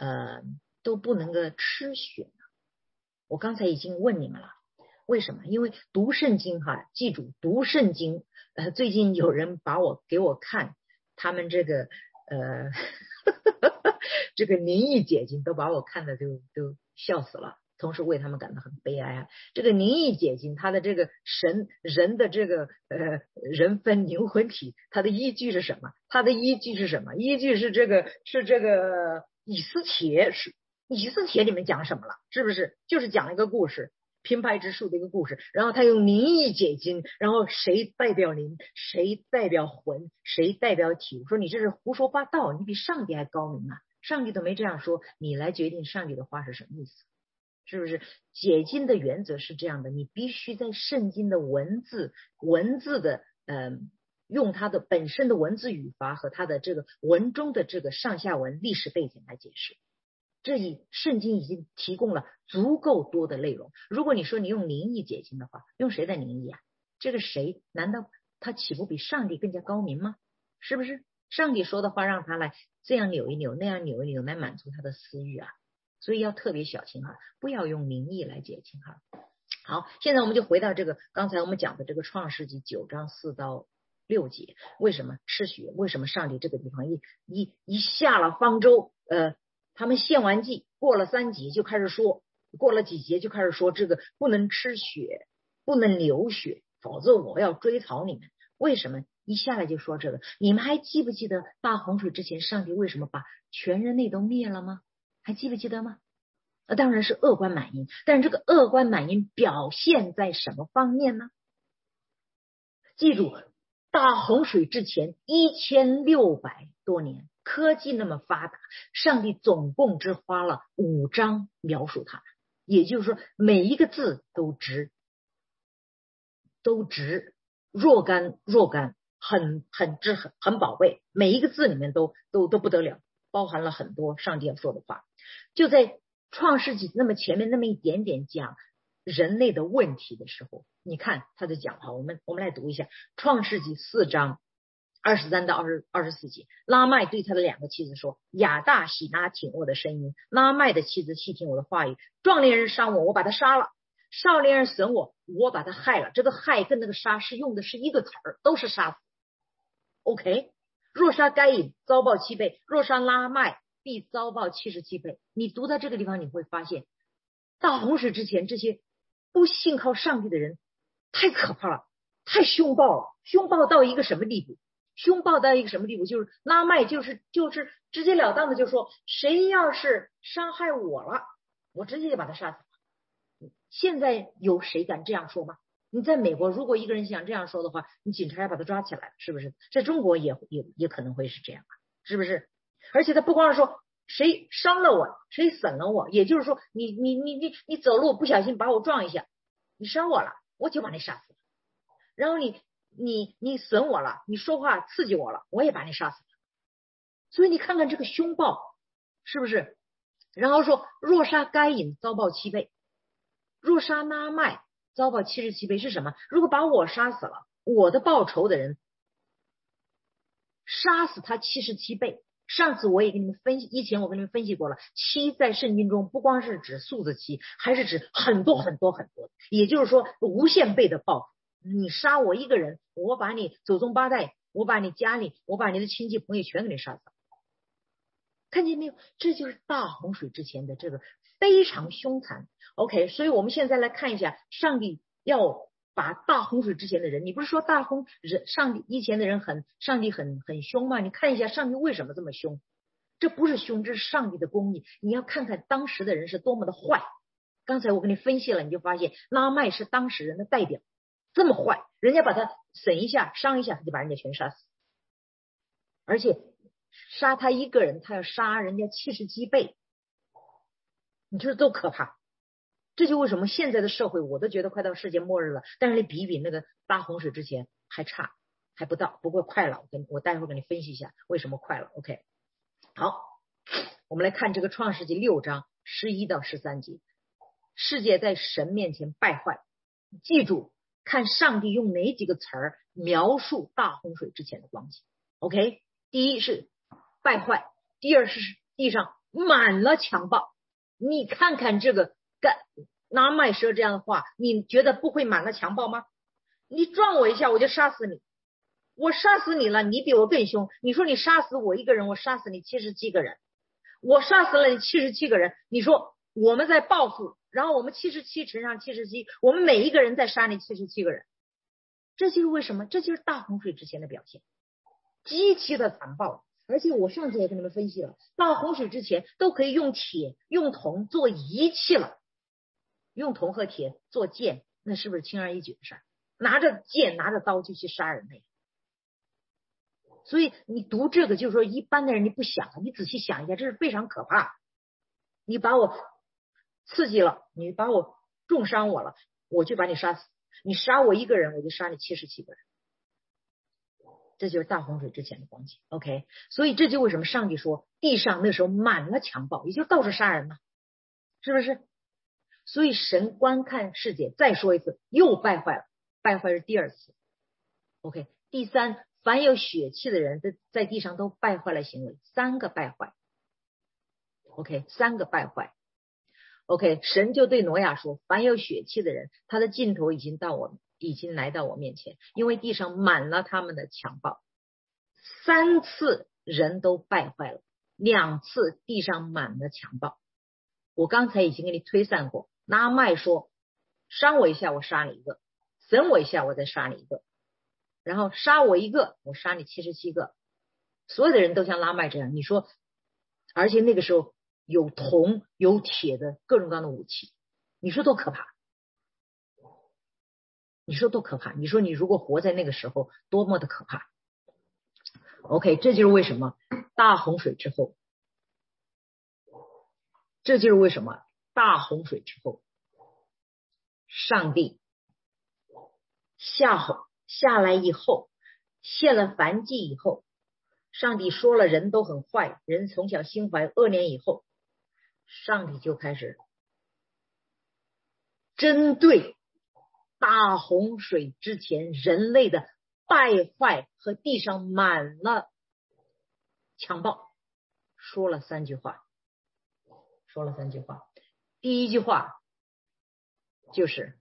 吃血呢？我刚才已经问你们了，为什么？因为读圣经记住读圣经。最近有人给我看他们这个这个灵异解经，都把我看的都笑死了，同时为他们感到很悲哀这个灵异解经，他的这个人的这个人分灵魂体，他的依据是什么？依据是这个以斯帖里面讲什么了？是不是就是讲了一个故事，平白之树的一个故事，然后他用灵异解经，然后谁代表灵，谁代表魂，谁代表体？我说你这是胡说八道，你比上帝还高明上帝都没这样说，你来决定上帝的话是什么意思？是不是？解经的原则是这样的，你必须在圣经的文字的用它的本身的文字语法和它的这个文中的这个上下文历史背景来解释。圣经已经提供了足够多的内容。如果你说你用灵异解经的话，用谁的灵异这个谁难道他岂不比上帝更加高明吗？是不是？上帝说的话让他来这样扭一扭，那样扭一扭，来满足他的私欲所以要特别小心不要用灵异来解经好，现在我们就回到这个刚才我们讲的这个创世纪9章4到6节，为什么吃血？为什么上帝这个地方一下了方舟他们献完祭，过了3节就开始说，过了几节就开始说这个不能吃血，不能流血，否则我要追讨你们。为什么一下来就说这个？你们还记不记得大洪水之前上帝为什么把全人类都灭了吗？还记不记得吗？ 当然是恶观满盈。但是这个恶观满盈表现在什么方面呢？记住，大洪水之前1600多年，科技那么发达，上帝总共只花了5章描述它们，也就是说每一个字都值若干，很宝贝，每一个字里面都不得了，包含了很多上帝要说的话。就在创世纪那么前面那么一点点讲人类的问题的时候，你看他的讲话，我们来读一下创世纪4章23到24节。拉麦对他的2个妻子说，亚大喜拿挺我的声音，拉麦的妻子细听我的话语，壮烈人伤我，我把他杀了，少年人损我，我把他害了。这个害跟那个杀是用的是一个词儿，都是杀死。OK， 若杀该隐，遭报7倍；若杀拉麦，必遭报77倍。你读到这个地方，你会发现，大洪水之前，这些不信靠上帝的人太可怕了，太凶暴了，凶暴到一个什么地步？就是拉麦就是直截了当的就说，谁要是伤害我了，我直接就把他杀死。现在有谁敢这样说吗？你在美国，如果一个人想这样说的话，你警察要把他抓起来，是不是？在中国也可能会是这样，是不是？而且他不光是说谁伤了我，谁损了我，也就是说，你走路不小心把我撞一下，你伤我了，我就把你杀死了。然后你损我了，你说话刺激我了，我也把你杀死了。所以你看看这个凶暴，是不是？然后说，若杀该隐，遭报7倍。若杀拉麦，遭报77倍是什么？如果把我杀死了，我的报仇的人杀死他77倍。上次我也跟你们以前我跟你们分析过了，7在圣经中不光是指数字7，还是指很多，也就是说无限倍的报复。你杀我一个人，我把你祖宗8代，我把你家里，我把你的亲戚朋友全给你杀死了。看见没有？这就是大洪水之前的这个非常凶残。OK， 所以我们现在来看一下，上帝要把大洪水之前的人，你不是说上帝以前的人上帝很凶吗？你看一下上帝为什么这么凶？这不是凶，这是上帝的公义。你要看看当时的人是多么的坏。刚才我跟你分析了，你就发现拉麦是当时人的代表，这么坏，人家把他损一下伤一下，他就把人家全杀死，而且杀他一个人，他要杀人家77倍，你说多可怕！这就为什么现在的社会我都觉得快到世界末日了，但是你比那个大洪水之前还差，还不到，不过快了。我待会儿给你分析一下为什么快了。OK， 好，我们来看这个创世纪6章11到13节，世界在神面前败坏。记住，看上帝用哪几个词儿描述大洪水之前的光景。OK， 第一是败坏，第二是地上满了强暴。你看看这个拉麦说这样的话，你觉得不会满了强暴吗？你撞我一下我就杀死你，我杀死你了，你比我更凶。你说你杀死我一个人，我杀死你77个人，我杀死了你77个人，你说我们在报复，然后我们77乘上77，我们每一个人在杀你77个人。这就是为什么？这就是大洪水之前的表现，极其的残暴。而且我上次也跟你们分析了，大洪水之前都可以用铁用铜做仪器了，用铜和铁做剑，那是不是轻而易举的事儿？拿着剑拿着刀就去杀人类。所以你读这个就是说一般的人你不想，你仔细想一下，这是非常可怕。你把我刺激了，你把我重伤我了，我就把你杀死。你杀我一个人，我就杀你77个人。这就是大洪水之前的光景。 OK， 所以这就为什么上帝说地上那时候满了强暴，也就到处杀人嘛，是不是？所以神观看世界，再说一次，又败坏了，败坏是第二次。 OK， 第三，凡有血气的人在地上都败坏了行为，3个败坏。 OK， 3个败坏。 OK， 神就对挪亚说，凡有血气的人，他的尽头已经来到我面前，因为地上满了他们的强暴。3次人都败坏了，2次地上满了强暴。我刚才已经给你推散过，拉麦说伤我一下我杀你一个，损我一下我再杀你一个，然后杀我一个我杀你77个。所有的人都像拉麦这样，你说，而且那个时候有铜有铁的各种各样的武器，你说多可怕？你说多可怕？你说你如果活在那个时候，多么的可怕 ？OK， 这就是为什么大洪水之后，这就是为什么大洪水之后，上帝下来以后，献了燔祭以后，上帝说了人都很坏，人从小心怀恶念以后，上帝就开始针对大洪水之前人类的败坏和地上满了强暴，说了三句话。第一句话就是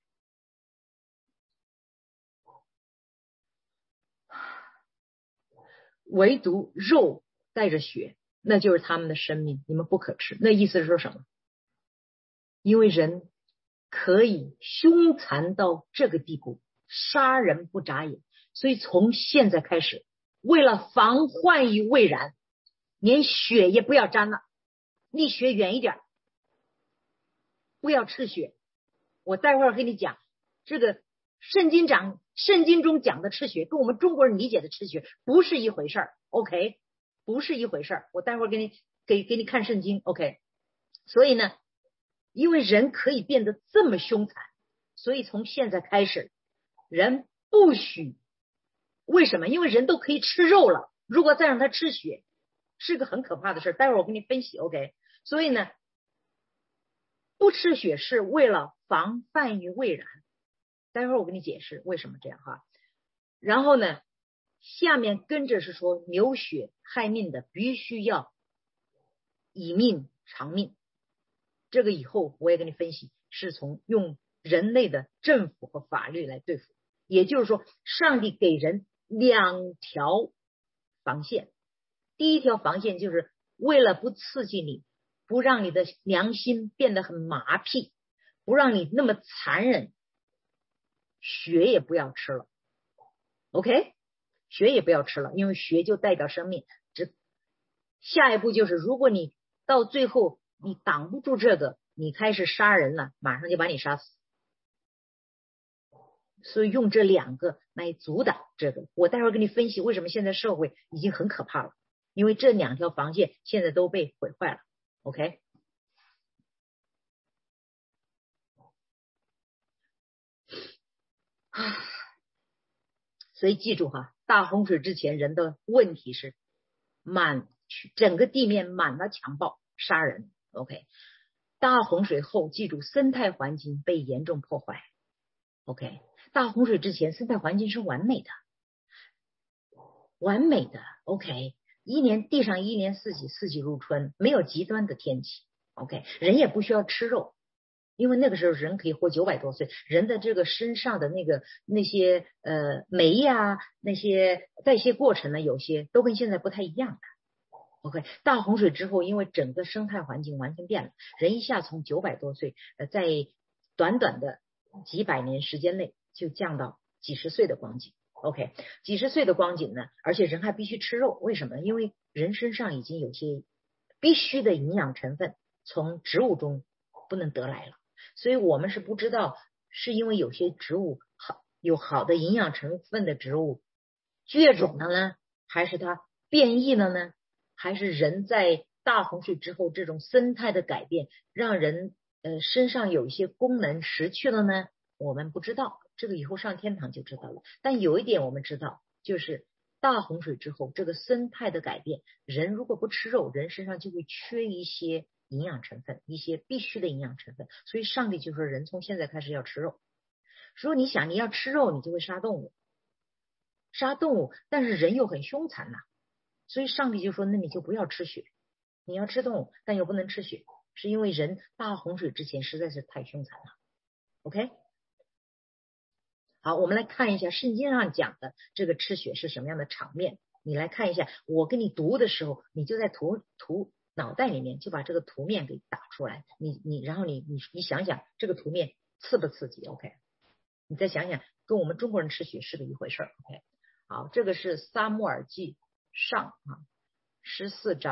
唯独肉带着血，那就是他们的生命，你们不可吃。那意思是说什么？因为人可以凶残到这个地步，杀人不眨眼，所以从现在开始，为了防患于未然，连血也不要沾了，离血远一点，不要吃血。我待会儿跟你讲，这个圣经中讲的吃血，跟我们中国人理解的吃血不是一回事儿 ，OK， 不是一回事儿。我待会儿给你看圣经 ，OK。所以呢，因为人可以变得这么凶残，所以从现在开始，人不许。为什么？因为人都可以吃肉了，如果再让他吃血，是个很可怕的事。待会儿我给你分析 ，OK。所以呢，不吃血是为了防范于未然。待会儿我给你解释为什么这样哈。然后呢，下面跟着是说流血害命的必须要以命偿命。这个以后我也跟你分析，是从用人类的政府和法律来对付。也就是说，上帝给人两条防线。第一条防线就是为了不刺激你，不让你的良心变得很麻痹，不让你那么残忍，血也不要吃了 OK， 血也不要吃了，因为血就代表生命。下一步就是如果你到最后你挡不住这个，你开始杀人了，马上就把你杀死。所以用这两个来阻挡这个。我待会儿给你分析为什么现在社会已经很可怕了，因为这两条防线现在都被毁坏了 OK。 所以记住哈，大洪水之前人的问题是整个地面满了强暴杀人 OK。 大洪水后记住生态环境被严重破坏 OK。 大洪水之前生态环境是完美的 OK。 地上一年四季如春，没有极端的天气 OK。 人也不需要吃肉，因为那个时候人可以活900多岁，人的这个身上的那些酶呀，那些代谢过程呢，有些都跟现在不太一样的 OK。 大洪水之后，因为整个生态环境完全变了，人一下从900多岁在短短的几百年时间内就降到几十岁的光景 OK。 几十岁的光景呢，而且人还必须吃肉，为什么？因为人身上已经有些必须的营养成分从植物中不能得来了，所以我们是不知道是因为有些植物有好的营养成分的植物绝种了呢，还是它变异了呢，还是人在大洪水之后这种生态的改变让人身上有一些功能失去了呢？我们不知道，这个以后上天堂就知道了。但有一点我们知道，就是大洪水之后这个生态的改变，人如果不吃肉，人身上就会缺一些营养成分，一些必须的营养成分。所以上帝就说人从现在开始要吃肉。说你想你要吃肉，你就会杀动物，但是人又很凶残呐，所以上帝就说那你就不要吃血，你要吃动物但又不能吃血，是因为人大洪水之前实在是太凶残了 OK。 好，我们来看一下圣经上讲的这个吃血是什么样的场面。你来看一下，我跟你读的时候，你就在脑袋里面就把这个图面给打出来，然后你想想这个图面刺不刺激 OK。 你再想想跟我们中国人吃血是个一回事 OK。 好，这个是撒母耳记上14章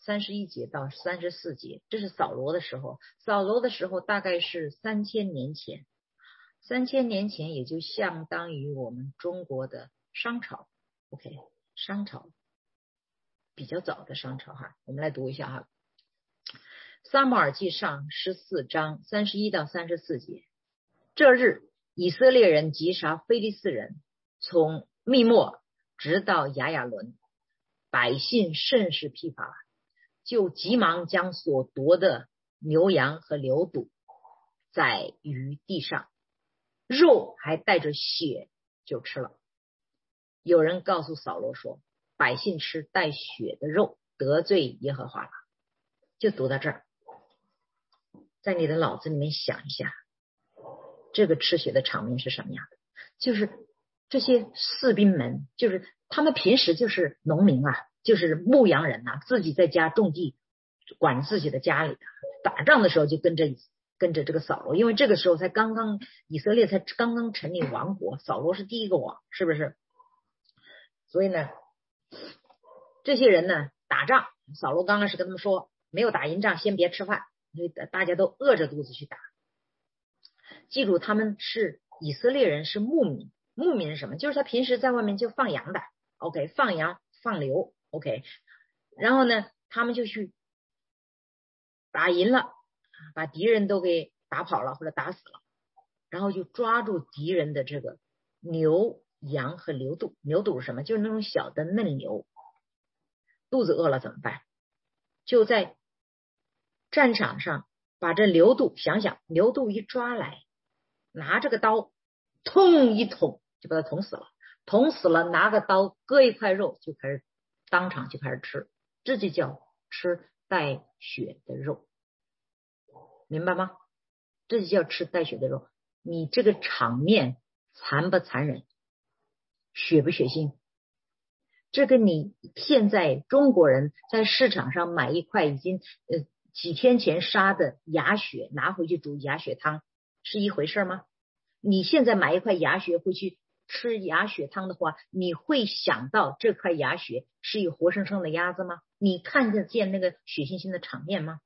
31节到34节，这是扫罗的时候。扫罗的时候大概是3000年前，3000年前也就相当于我们中国的商朝。OK， 商朝比较早的商朝哈，我们来读一下哈。撒母耳记上14章31到34节，这日以色列人击杀非利士人，从密末直到亚雅伦，百姓甚是疲乏，就急忙将所夺的牛羊和牛犊宰于地上，肉还带着血就吃了。有人告诉扫罗说，百姓吃带血的肉得罪耶和华了。就读到这儿，在你的脑子里面想一下，这个吃血的场面是什么样的？就是这些士兵们，就是他们平时就是农民啊，就是牧羊人啊，自己在家种地，管自己的家里的，打仗的时候就跟着这个扫罗，因为这个时候以色列才刚刚成立王国，扫罗是第一个王，是不是？所以呢，这些人呢打仗，扫罗刚开始跟他们说，没有打赢仗先别吃饭，所以大家都饿着肚子去打。记住，他们是以色列人，是牧民。牧民是什么？就是他平时在外面就放羊的 ，OK， 放羊放牛 ，OK， 然后呢，他们就去打赢了，把敌人都给打跑了或者打死了，然后就抓住敌人的这个牛羊和牛犊。牛犊是什么？就是那种小的嫩牛。肚子饿了怎么办？就在战场上把这牛犊，想想牛犊一抓来，拿这个刀痛一捅，就把他捅死了。捅死了，拿个刀割一块肉，就开始当场就开始吃，这就叫吃带血的肉，明白吗？这就叫吃带血的肉。你这个场面残不残忍，血不血腥？这跟你现在中国人在市场上买一块已经几天前杀的鸭血拿回去煮鸭血汤是一回事吗？你现在买一块鸭血回去吃鸭血汤的话，你会想到这块鸭血是一个活生生的鸭子吗？你看得见那个血腥腥的场面吗？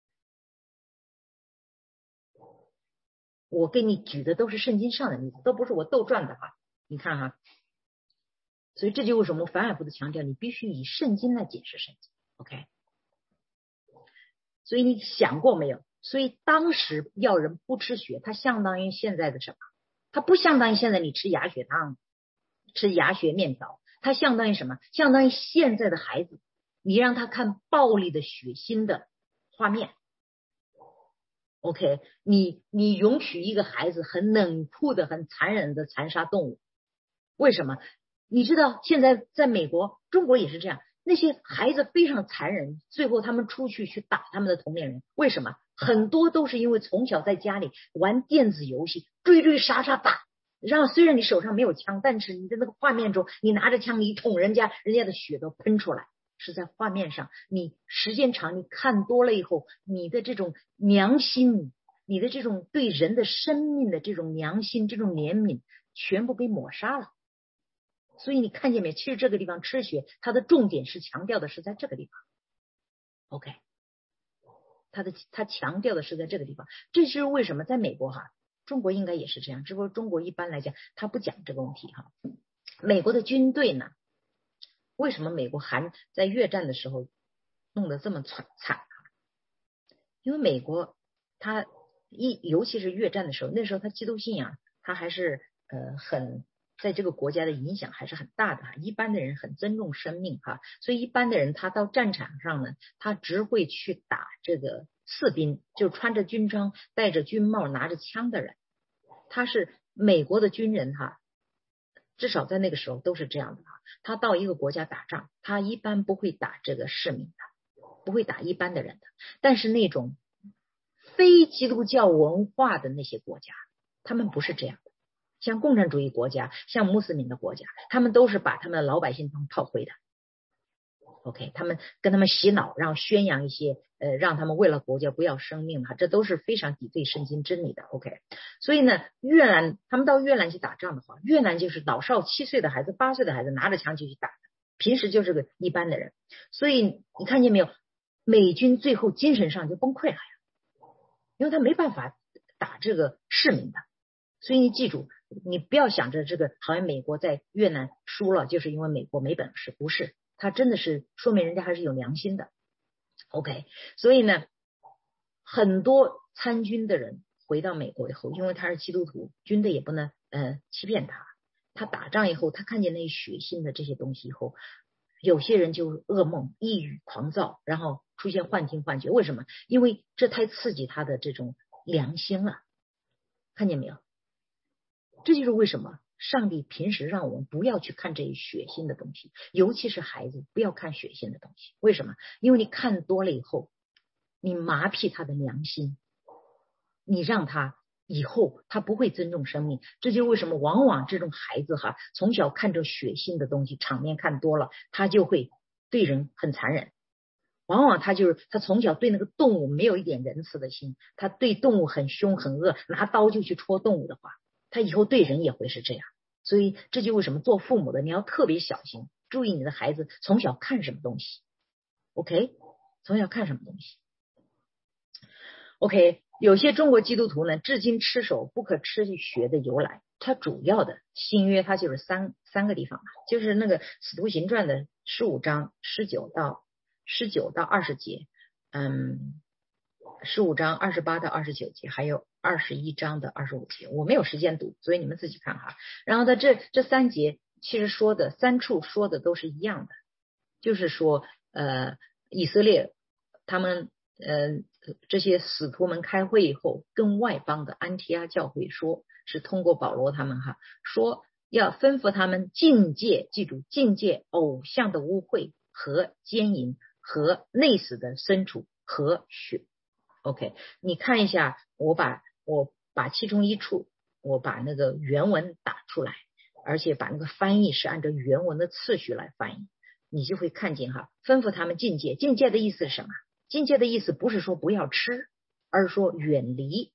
我给你举的都是圣经上的例子，都不是我杜撰的哈。你看哈，所以这就为什么我反反复复强调，你必须以圣经来解释圣经 ，OK？ 所以你想过没有？所以当时要人不吃血，它相当于现在的什么？它不相当于现在你吃鸭血汤、吃鸭血面条，它相当于什么？相当于现在的孩子，你让他看暴力的血腥的画面 ，OK？ 你允许一个孩子很冷酷的、很残忍的残杀动物，为什么？你知道现在在美国、中国也是这样，那些孩子非常残忍，最后他们出去打他们的同龄人，为什么？很多都是因为从小在家里玩电子游戏，追杀打，然后虽然你手上没有枪，但是你在那个画面中，你拿着枪一捅人家，人家的血都喷出来，是在画面上。你时间长，你看多了以后，你的这种良心，你的这种对人的生命的这种良心、这种怜悯，全部被抹杀了。所以你看见没？其实这个地方吃血，它的重点是强调的是在这个地方 ，OK？ 它强调的是在这个地方，这就是为什么在美国哈，中国应该也是这样，只不过中国一般来讲他不讲这个问题哈。美国的军队呢，为什么美国还在越战的时候弄得这么惨啊？因为美国它尤其是越战的时候，那时候它基督信仰它还是很在这个国家的影响还是很大的哈，一般的人很尊重生命哈，所以一般的人他到战场上呢，他只会去打这个士兵，就穿着军装、戴着军帽、拿着枪的人。他是美国的军人哈，至少在那个时候都是这样的哈。他到一个国家打仗，他一般不会打这个市民的，不会打一般的人的。但是那种非基督教文化的那些国家，他们不是这样的。像共产主义国家，像穆斯林的国家，他们都是把他们的老百姓当炮灰的 ，OK？ 他们跟他们洗脑，然后宣扬一些让他们为了国家不要生命哈，这都是非常抵对圣经真理的 ，OK？ 所以呢，他们到越南去打仗的话，越南就是老少7岁的孩子、8岁的孩子拿着枪就去打，平时就是个一般的人。所以你看见没有？ 美军最后精神上就崩溃了呀，因为他没办法打这个市民的。所以你记住，你不要想着这个好像美国在越南输了就是因为美国没本事，不是，他真的是说明人家还是有良心的。OK， 所以呢，很多参军的人回到美国以后，因为他是基督徒，军队也不能欺骗他。他打仗以后，他看见那些血腥的这些东西以后，有些人就噩梦、抑郁、狂躁，然后出现幻听、幻觉。为什么？因为这太刺激他的这种良心了。看见没有？这就是为什么上帝平时让我们不要去看这些血腥的东西，尤其是孩子不要看血腥的东西。为什么？因为你看多了以后，你麻痹他的良心，你让他以后他不会尊重生命。这就是为什么往往这种孩子从小看着血腥的东西场面看多了，他就会对人很残忍。往往他从小对那个动物没有一点仁慈的心，他对动物很凶很恶，拿刀就去戳动物的话，他以后对人也会是这样。所以这就为什么做父母的你要特别小心，注意你的孩子从小看什么东西。 OK， 从小看什么东西。 OK， 有些中国基督徒呢至今持守不可吃血的由来，它主要的新约它就是三个地方，就是那个使徒行传的15章19到20节，15章28到29节，还有21章的25节。我没有时间读，所以你们自己看哈。然后这3节其实说的3处说的都是一样的，就是说以色列他们这些使徒们开会以后，跟外邦的安提阿教会说，是通过保罗他们说要吩咐他们禁戒，记住禁戒偶像的污秽和奸淫和内死的牲畜和血。 OK， 你看一下，我把其中一处我把那个原文打出来，而且把那个翻译是按照原文的次序来翻译，你就会看见吩咐他们禁戒。禁戒的意思是什么？禁戒的意思不是说不要吃，而是说远离。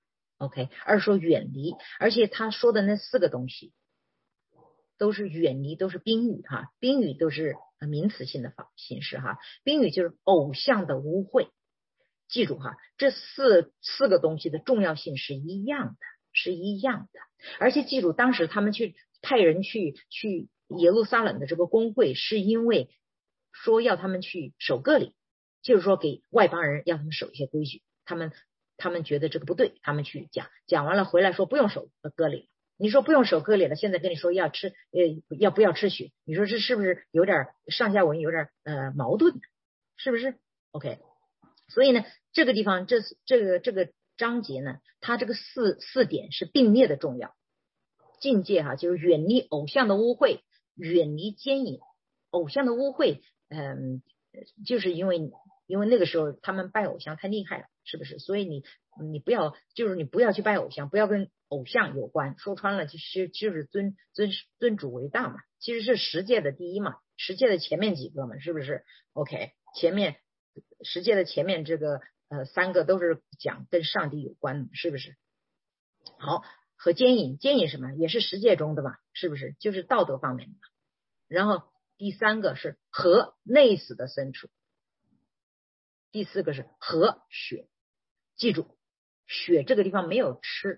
OK， 而是说远离，而且他说的那4个东西都是远离，都是宾语宾语都是名词性的形式宾语就是偶像的污秽。记住这四个东西的重要性是一样的。而且记住，当时他们派人去耶路撒冷的这个公会，是因为说要他们去守割礼，就是说给外邦人要他们守一些规矩，他们觉得这个不对，他们去讲完了回来说不用守割礼。你说不用守割礼了，现在跟你说要吃要不要吃血，你说这是不是有点上下文有点矛盾，是不是 ？OK， 所以呢，这个地方这个章节呢，它这个四点是并列的重要。境界就是远离偶像的污秽，远离奸淫。偶像的污秽就是因为那个时候他们拜偶像太厉害了，是不是？所以你不要去拜偶像，不要跟偶像有关，说穿了就是尊主为大嘛，其实是十诫的第一嘛，十诫的前面几个嘛，是不是 ？OK， 十诫的前面这个3个都是讲跟上帝有关的，是不是？好，和奸淫什么也是十诫中的嘛，是不是？就是道德方面的。然后第3个是和内死的牲畜，第4个是和血。记住，血这个地方没有吃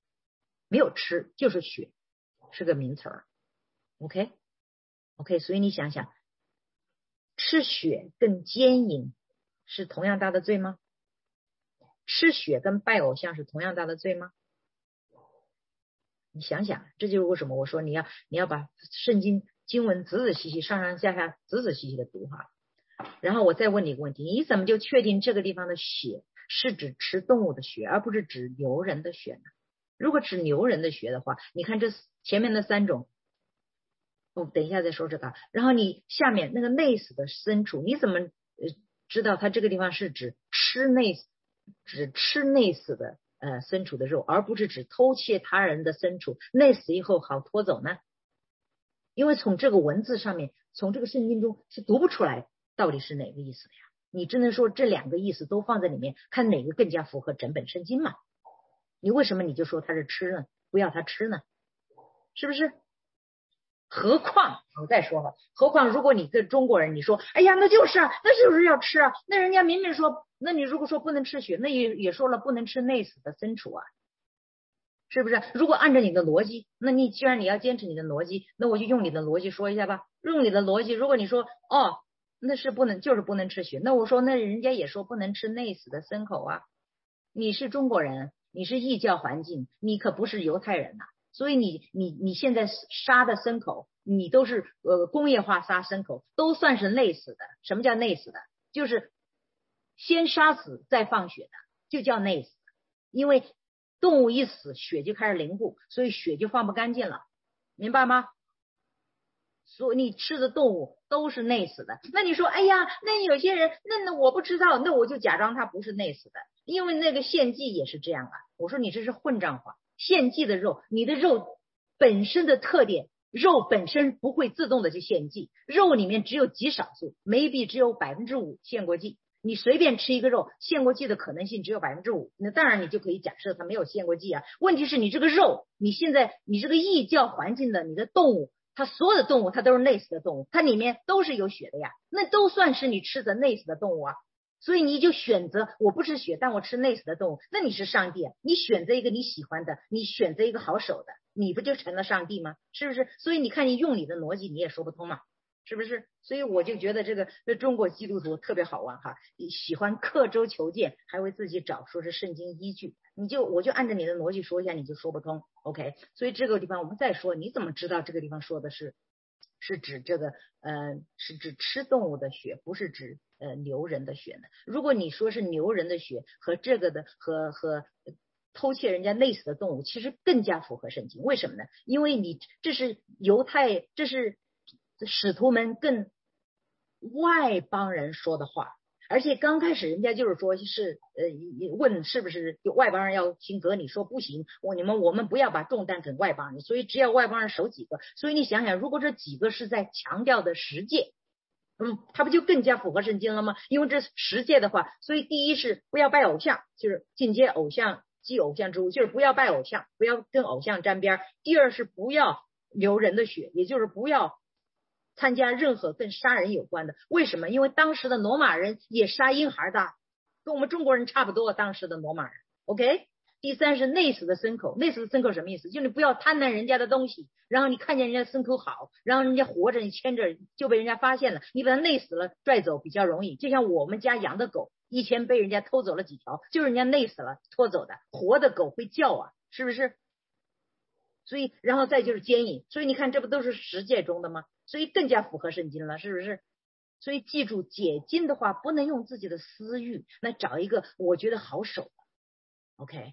就是血，是个名词儿。OK， 所以你想想，吃血跟奸淫是同样大的罪吗？吃血跟拜偶像是同样大的罪吗？你想想，这就是为什么我说你要把圣经经文仔仔细细上上下下仔仔细细的读然后我再问你一个问题，你怎么就确定这个地方的血是指吃动物的血，而不是指牛人的血呢？如果指牛人的血的话，你看这前面的3种，我等一下再说这个。然后你下面那个内死的牲畜，你怎么知道它这个地方是指吃内死的牲畜的肉，而不是指偷窃他人的牲畜，内死以后好拖走呢？因为从这个文字上面，从这个圣经中是读不出来到底是哪个意思的呀。你只能说这2个意思都放在里面，看哪个更加符合整本圣经嘛。你为什么你就说他是吃呢？不要他吃呢？是不是何况我再说哈，何况如果你跟中国人你说，哎呀，那就是啊，那就是要吃啊，那人家明明说，那你如果说不能吃血，那也说了不能吃内死的牲畜啊，是不是？如果按照你的逻辑，那你既然你要坚持你的逻辑，那我就用你的逻辑说一下吧。用你的逻辑，如果你说哦，那是不能，就是不能吃血，那我说那人家也说不能吃内死的牲口啊。你是中国人，你是异教环境，你可不是犹太人呐、所以你现在杀的牲口，你都是工业化杀牲口，都算是内死的。什么叫内死的？就是先杀死再放血的，就叫内死。因为动物一死，血就开始凝固，所以血就放不干净了，明白吗？所以你吃的动物都是内死的。那你说，哎呀，那有些人，那我不知道，那我就假装它不是内死的，因为那个献祭也是这样啊。我说你这是混账话，献祭的肉，你的肉本身的特点，肉本身不会自动的去献祭，肉里面只有极少数 ，maybe 只有5%献过祭。你随便吃一个肉，献过祭的可能性只有5%，那当然你就可以假设它没有献过祭啊。问题是你这个肉，你现在你这个异教环境的你的动物，它所有的动物它都是内死的动物，它里面都是有血的呀，那都算是你吃的内死的动物啊。所以你就选择我不吃血，但我吃内死的动物，那你是上帝啊？你选择一个你喜欢的，你选择一个好手的，你不就成了上帝吗？是不是？所以你看，你用你的逻辑，你也说不通嘛。是不是？所以我就觉得这个中国基督徒特别好玩哈，喜欢刻舟求剑，还为自己找说是圣经依据。我就按照你的逻辑说一下，你就说不通。OK， 所以这个地方我们再说，你怎么知道这个地方说的是指这个是指吃动物的血，不是指牛人的血呢？如果你说是牛人的血和这个的和偷窃人家累死的动物，其实更加符合圣经。为什么呢？因为你这是犹太，这是使徒们跟外邦人说的话，而且刚开始人家就是说是问是不是有外邦人要行割礼，说不行，我们不要把重担给外邦人，所以只要外邦人守几个。所以你想想，如果这几个是在强调的十诫，它不就更加符合圣经了吗？因为这十诫的话，所以第一是不要拜偶像，就是禁戒偶像祭偶像之物，就是不要拜偶像，不要跟偶像沾边。第二是不要流人的血，也就是不要参加任何跟杀人有关的。为什么？因为当时的罗马人也杀婴孩的，跟我们中国人差不多。当时的罗马人 ，OK。第三是内死的牲口，内死的牲口什么意思？就是你不要贪婪人家的东西，然后你看见人家牲口好，然后人家活着，你牵着就被人家发现了，你把它内死了拽走比较容易。就像我们家养的狗，以前被人家偷走了几条，就是人家内死了拖走的。活的狗会叫啊，是不是？所以，然后再就是奸淫，所以你看，这不都是十诫中的吗？所以更加符合圣经了，是不是？所以记住，解经的话不能用自己的私欲来找一个我觉得好手的 ，OK。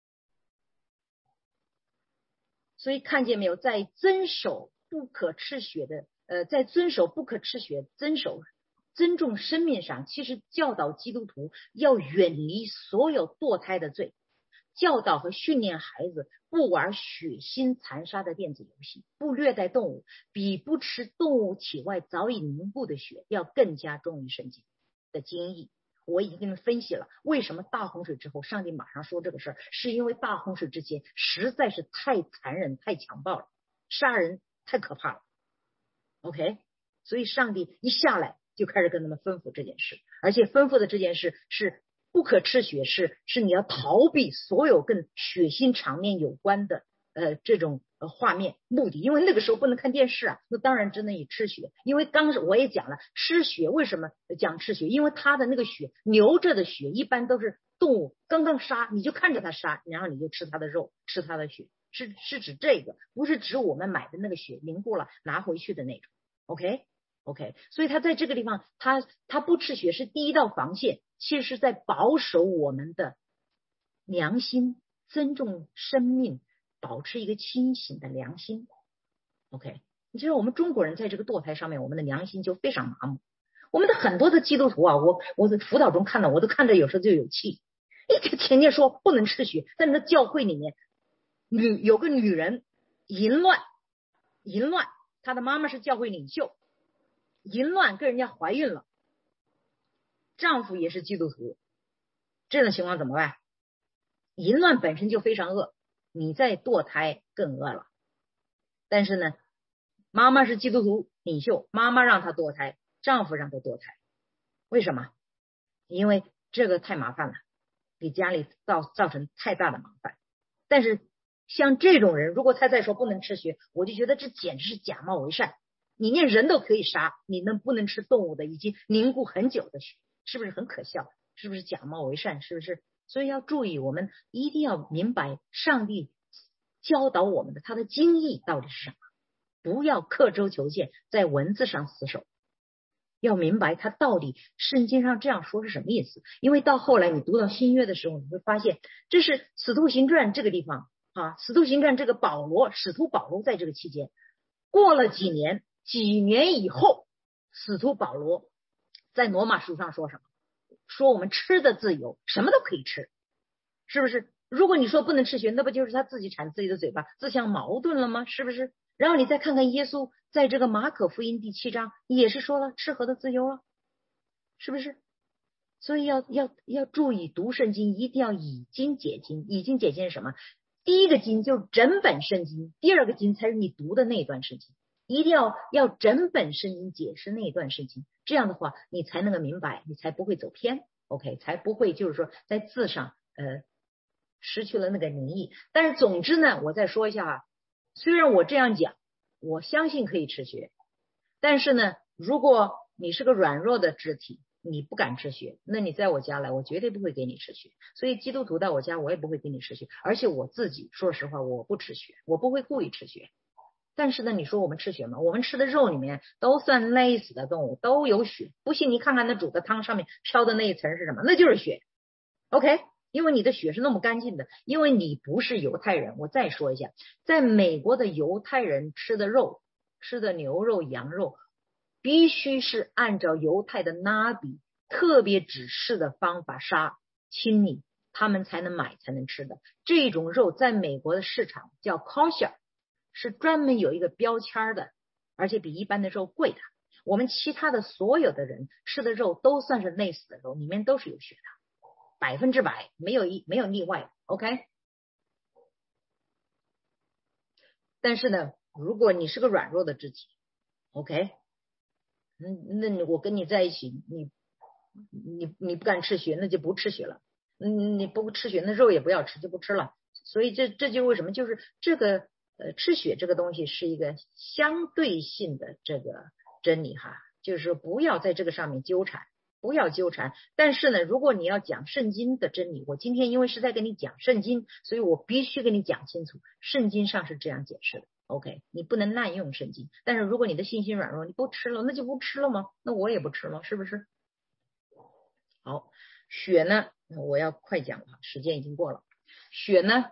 所以看见没有，在遵守不可吃血的，在遵守不可吃血、尊重生命上，其实教导基督徒要远离所有堕胎的罪，教导和训练孩子不玩血腥残杀的电子游戏，不虐待动物，比不吃动物体外早已凝固的血要更加忠于圣经的经义。我已经跟你们分析了，为什么大洪水之后上帝马上说这个事儿，是因为大洪水之前实在是太残忍、太强暴了，杀人太可怕了。OK， 所以上帝一下来就开始跟他们吩咐这件事，而且吩咐的这件事是不可吃血，是你要逃避所有跟血腥场面有关的这种画面目的，因为那个时候不能看电视啊，那当然只能以吃血。因为刚我也讲了，吃血为什么讲吃血？因为它的那个血，流着的血一般都是动物刚刚杀，你就看着它杀，然后你就吃它的肉，吃它的血，是指这个，不是指我们买的那个血凝固了拿回去的那种。OK， 所以他在这个地方，他不吃血是第一道防线，其实是在保守我们的良心，尊重生命，保持一个清醒的良心。OK， 你知道我们中国人在这个堕胎上面，我们的良心就非常麻木。我们的很多的基督徒啊，我在辅导中看到，我都看着有时候就有气。天天说不能吃血，在那个教会里面，有个女人淫乱，她的妈妈是教会领袖，淫乱跟人家怀孕了，丈夫也是基督徒，这种情况怎么办？淫乱本身就非常恶，你再堕胎更恶了。但是呢， 妈妈是基督徒领袖，妈妈让她堕胎，丈夫让她堕胎，为什么？因为这个太麻烦了，给家里造成太大的麻烦。但是像这种人，如果他再说不能吃血，我就觉得这简直是假冒为善。你连人都可以杀，你不能吃动物的已经凝固很久的血，是不是很可笑？是不是假冒为善？是不是？所以要注意，我们一定要明白上帝教导我们的他的经义到底是什么，不要刻舟求剑，在文字上死守，要明白他到底圣经上这样说是什么意思。因为到后来你读到新约的时候，你会发现这是使徒行传这个地方啊，使徒行传这个使徒保罗在这个期间过了几年以后，使徒保罗在罗马书上说什么？说我们吃的自由，什么都可以吃，是不是？如果你说不能吃血，那不就是他自己馋自己的嘴巴，自相矛盾了吗？是不是？然后你再看看耶稣在这个马可福音第7章也是说了吃喝的自由了，是不是？所以要注意读圣经，一定要以经解经。以经解经是什么？第一个经就是整本圣经，第二个经才是你读的那段圣经。一定要整本圣经解释那一段圣经，这样的话你才能够明白，你才不会走偏 ，OK， 才不会就是说在字上失去了那个灵意。但是总之呢，我再说一下啊，虽然我这样讲，我相信可以吃血，但是呢，如果你是个软弱的肢体，你不敢吃血，那你在我家来，我绝对不会给你吃血。所以基督徒到我家，我也不会给你吃血，而且我自己说实话，我不吃血，我不会故意吃血。但是呢，你说我们吃血吗？我们吃的肉里面都算类死的动物，都有血。不信你看看那煮的汤上面飘的那一层是什么？那就是血。OK， 因为你的血是那么干净的，因为你不是犹太人。我再说一下，在美国的犹太人吃的肉，吃的牛肉、羊肉，必须是按照犹太的拉比特别指示的方法杀清理，他们才能买才能吃的。这种肉在美国的市场叫 kosher，是专门有一个标签的，而且比一般的肉贵的。我们其他的所有的人吃的肉都算是类似的肉，里面都是有血的，100%没有例外 ，OK。但是呢，如果你是个软弱的肢体 ，OK， 那我跟你在一起，你不敢吃血，那就不吃血了。你不吃血，那肉也不要吃，就不吃了。所以这就是为什么，就是这个吃血这个东西是一个相对性的这个真理哈，就是说不要在这个上面纠缠，不要纠缠。但是呢，如果你要讲圣经的真理，我今天因为是在跟你讲圣经，所以我必须跟你讲清楚，圣经上是这样解释的。OK， 你不能滥用圣经。但是如果你的信心软弱，你不吃了，那就不吃了吗？那我也不吃了，是不是？好，血呢，我要快讲了，时间已经过了。血呢，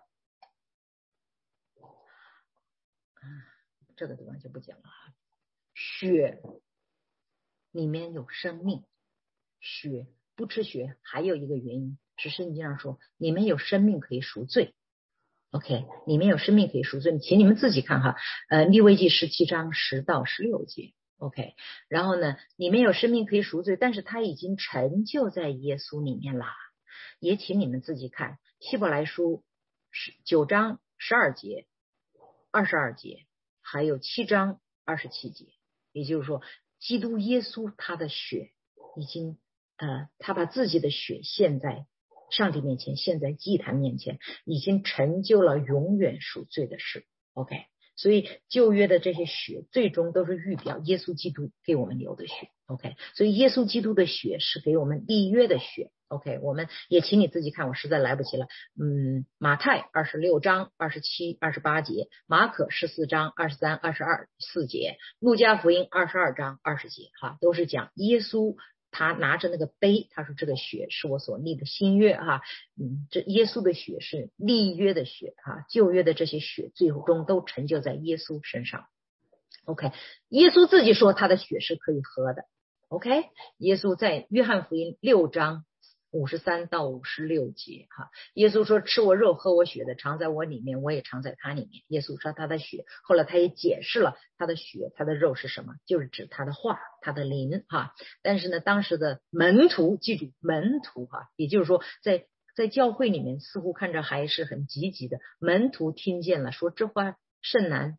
这个地方就不讲了哈。血里面有生命，血不吃血还有一个原因是圣经上说里面有生命可以赎罪。OK， 里面有生命可以赎罪，请你们自己看哈，利未记17章10到16节。OK， 然后呢，里面有生命可以赎罪，但是它已经成就在耶稣里面啦。也请你们自己看希伯来书9章12节、22节，还有7章27节。也就是说，基督耶稣他的血已经他把自己的血献在上帝面前，献在祭坛面前，已经成就了永远赎罪的事。 OK， 所以旧约的这些血最终都是预表耶稣基督给我们流的血。 OK， 所以耶稣基督的血是给我们立约的血。 OK， 我们也请你自己看，我实在来不及了。马太26章27、28节，马可14章23、24节，路加福音22章20节哈，都是讲耶稣他拿着那个杯，他说这个血是我所立的新约哈。这耶稣的血是立约的血哈，旧约的这些血最终都成就在耶稣身上。 OK， 耶稣自己说他的血是可以喝的。 OK， 耶稣在约翰福音6章53到56节哈，耶稣说吃我肉喝我血的常在我里面，我也常在他里面。耶稣说他的血，后来他也解释了他的血他的肉是什么，就是指他的话他的灵哈。但是呢，当时的门徒，记住门徒哈，也就是说在教会里面似乎看着还是很积极的，门徒听见了说这话甚难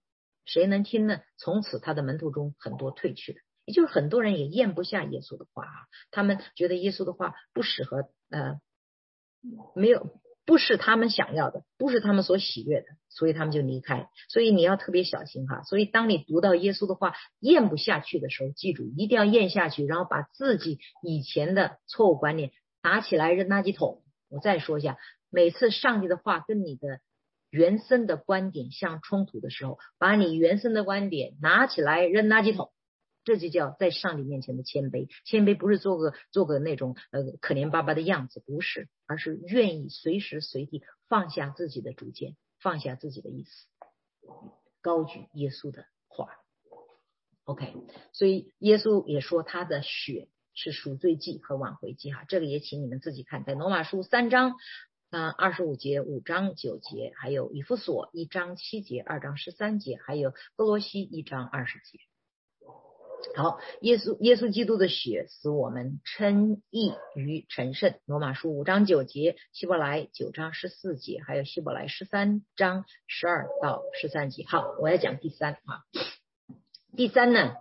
谁能听呢？从此他的门徒中很多退去了，也就是很多人也咽不下耶稣的话啊，他们觉得耶稣的话不适合，没有不是他们想要的，不是他们所喜悦的，所以他们就离开。所以你要特别小心哈。所以当你读到耶稣的话咽不下去的时候，记住一定要咽下去，然后把自己以前的错误观念拿起来扔垃圾桶。我再说一下，每次上帝的话跟你的原生的观点相冲突的时候，把你原生的观点拿起来扔垃圾桶，这就叫在上帝面前的谦卑。谦卑不是做个那种可怜巴巴的样子，不是，而是愿意随时随地放下自己的主见，放下自己的意思，高举耶稣的话。 OK， 所以耶稣也说他的血是赎罪祭和挽回祭哈，这个也请你们自己看，在罗马书3章25节、5章9节，还有以弗所1章7节、2章13节，还有哥罗西1章20节。好，耶稣基督的血使我们称义于成圣，罗马书5章9节，希伯来9章14节，还有希伯来13章12到13节。好，我要讲第三啊。第三呢，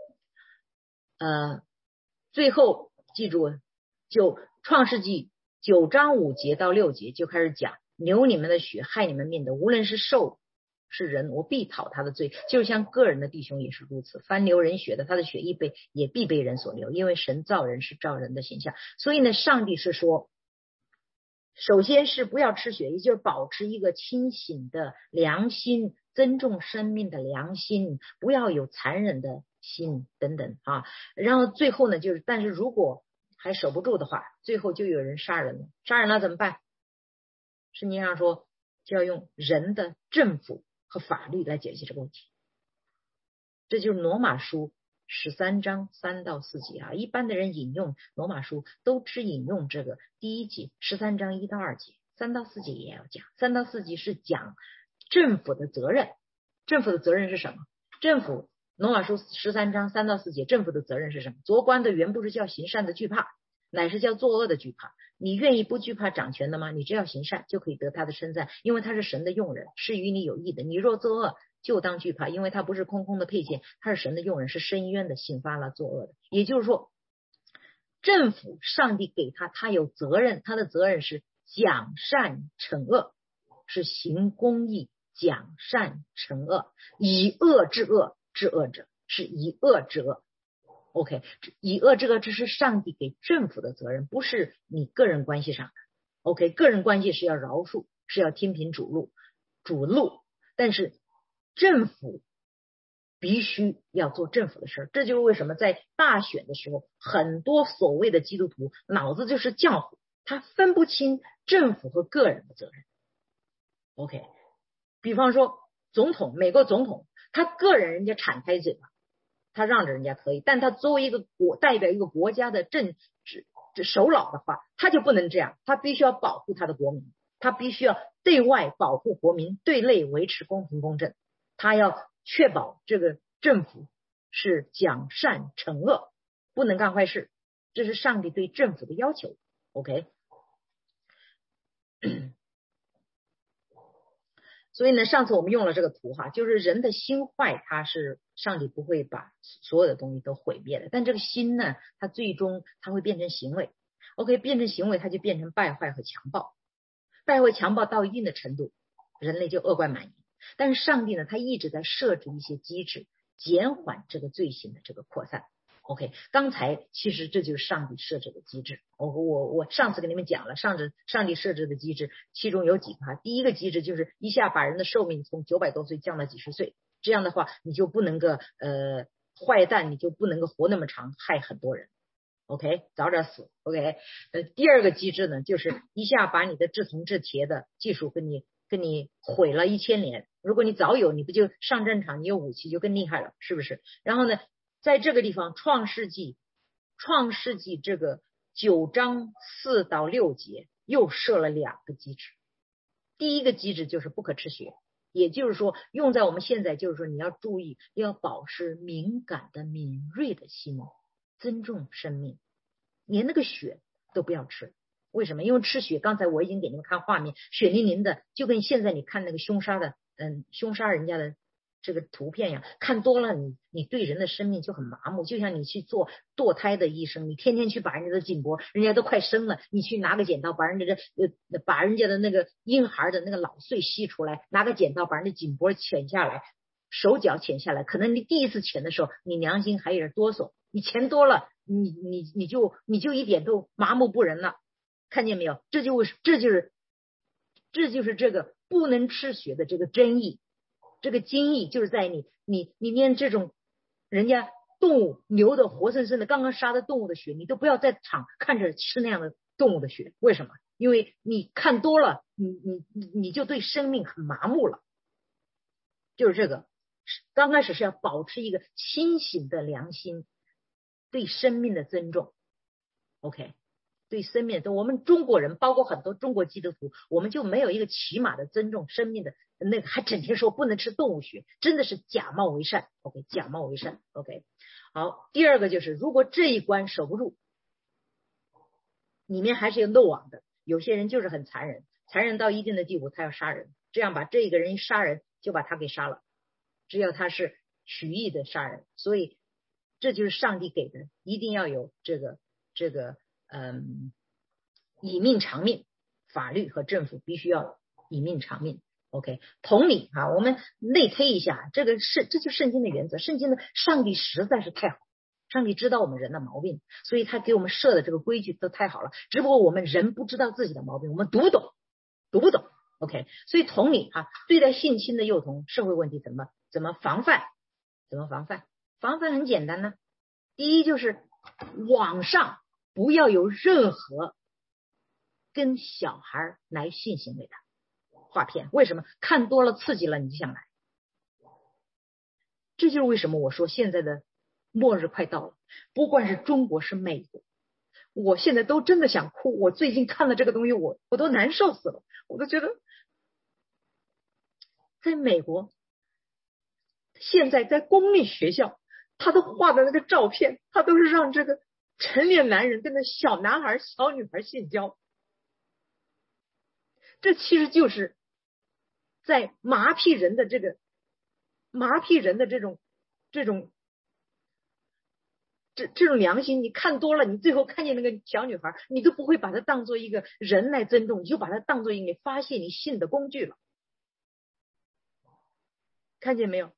最后记住，就创世纪9章5节到6节就开始讲，流你们的血，害你们命的，无论是兽是人，我必讨他的罪。就像个人的弟兄也是如此，凡流人血的，他的血也必被人所流，因为神造人是照人的形象。所以呢，上帝是说，首先是不要吃血，也就是保持一个清醒的良心，尊重生命的良心，不要有残忍的心等等啊。然后最后呢，就是但是如果还守不住的话，最后就有人杀人了，杀人了怎么办？圣经上说就要用人的政府和法律来解决这个问题。这就是罗马书13章3到4节啊。一般的人引用罗马书都只引用这个第一节13章1到2节，3到4节也要讲。3到4节是讲政府的责任。政府的责任是什么？政府罗马书13章3到4节，政府的责任是什么？做官的原不是叫行善的惧怕，乃是叫作恶的惧怕。你愿意不惧怕掌权的吗？你只要行善，就可以得他的称赞，因为他是神的用人，是与你有益的。你若作恶，就当惧怕，因为他不是空空的佩剑，他是神的用人，是深渊的，刑罚了作恶的。也就是说，政府上帝给他有责任，他的责任是讲善惩恶，是行公义，讲善惩恶，以恶治恶，治恶者是以恶治恶。OK， 以恶治恶，这是上帝给政府的责任，不是你个人关系上的。OK， 个人关系是要饶恕，是要听凭主路，但是政府必须要做政府的事儿。这就是为什么在大选的时候，很多所谓的基督徒脑子就是浆糊，他分不清政府和个人的责任。OK， 比方说总统，美国总统，他个人人家敞开嘴巴，他让着人家可以，但他作为一个代表一个国家的政治首脑的话，他就不能这样，他必须要保护他的国民，他必须要对外保护国民，对内维持公平公正，他要确保这个政府是讲善惩恶，不能干坏事，这是上帝对政府的要求。 OK， 所以呢，上次我们用了这个图哈，就是人的心坏，他是上帝不会把所有的东西都毁灭的，但这个心呢，它最终它会变成行为。 OK， 变成行为，它就变成败坏和强暴，败坏强暴到一定的程度，人类就恶贯满盈。但是上帝呢，他一直在设置一些机制，减缓这个罪行的这个扩散。OK， 刚才其实这就是上帝设置的机制。我上次给你们讲了，上帝设置的机制，其中有几个。第一个机制就是一下把人的寿命从900多岁降到几十岁，这样的话你就不能够坏蛋，你就不能够活那么长，害很多人。OK， 早点死。OK， 第二个机制呢，就是一下把你的制铜制铁的技术跟你毁了1000年。如果你早有，你不就上战场，你有武器就更厉害了，是不是？然后呢，在这个地方，创世纪这个9章4到6节又设了2个机制。第一个机制就是不可吃血，也就是说用在我们现在，就是说你要注意，要保持敏感的敏锐的心，尊重生命，连那个血都不要吃。为什么？因为吃血，刚才我已经给你们看画面，血淋淋的，就跟现在你看那个凶杀人家的这个图片呀，看多了你对人的生命就很麻木。就像你去做堕胎的医生，你天天去把人家的颈脖，人家都快生了，你去拿个剪刀把人家的那个婴孩的那个脑髓吸出来，拿个剪刀把人家颈脖剪下来，手脚剪下来，可能你第一次剪的时候，你良心还有点哆嗦，你钱多了，你就一点都麻木不仁了，看见没有？这就是这个不能吃血的这个真意，这个精义就是在你连这种人家动物流的活生生的刚刚杀的动物的血，你都不要在场看着吃那样的动物的血，为什么？因为你看多了，你就对生命很麻木了。就是这个，刚开始是要保持一个清醒的良心，对生命的尊重。OK， 对生命的，我们中国人，包括很多中国基督徒，我们就没有一个起码的尊重生命的那个，还整天说不能吃动物血，真的是假冒为善。OK， 假冒为善。OK， 好，第二个就是如果这一关守不住，里面还是有漏网的。有些人就是很残忍，残忍到一定的地步，他要杀人，这样把这个人一杀人就把他给杀了，只要他是蓄意的杀人。所以这就是上帝给的，一定要有这个以命偿命，法律和政府必须要以命偿命。OK， 同理啊，我们内推一下，这就是圣经的原则。圣经的上帝实在是太好，上帝知道我们人的毛病，所以他给我们设的这个规矩都太好了。只不过我们人不知道自己的毛病，我们读不懂。OK， 所以同理啊，对待性侵的幼童社会问题怎么防范？防范很简单呢。第一就是网上不要有任何跟小孩来性行为的画片，为什么？看多了刺激了你就想来。这就是为什么我说现在的末日快到了，不管是中国是美国，我现在都真的想哭。我最近看了这个东西，我都难受死了。我都觉得在美国现在在公立学校，他都画的那个照片，他都是让这个成年男人跟那小男孩小女孩性交，这其实就是在麻痹人的这种良心。你看多了，你最后看见那个小女孩，你都不会把她当做一个人来尊重，你就把她当做一个发泄你性的工具了。看见没有？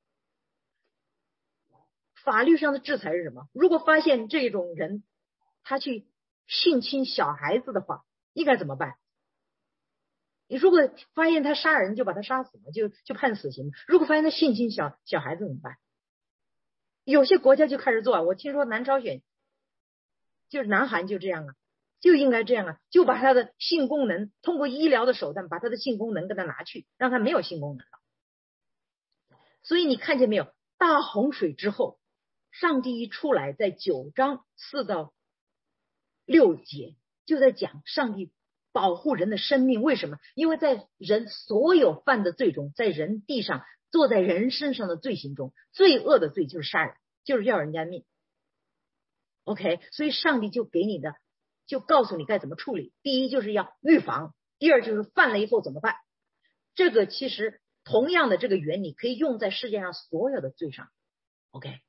法律上的制裁是什么？如果发现这种人他去性侵小孩子的话，应该怎么办？你如果发现他杀人，就把他杀死了，就判死刑。如果发现他性侵小孩子怎么办？有些国家就开始做，我听说南朝鲜就是南韩就这样啊，就应该这样啊，就把他的性功能通过医疗的手段把他的性功能给他拿去，让他没有性功能了。所以你看见没有？大洪水之后，上帝一出来，在9章4到6节就在讲上帝保护人的生命。为什么？因为在人所有犯的罪中，在人地上坐在人身上的罪行中，最恶的罪就是杀人，就是要人家命。OK， 所以上帝就给你的，就告诉你该怎么处理。第一就是要预防，第二就是犯了以后怎么办。这个其实同样的这个原理可以用在世界上所有的罪上。OK，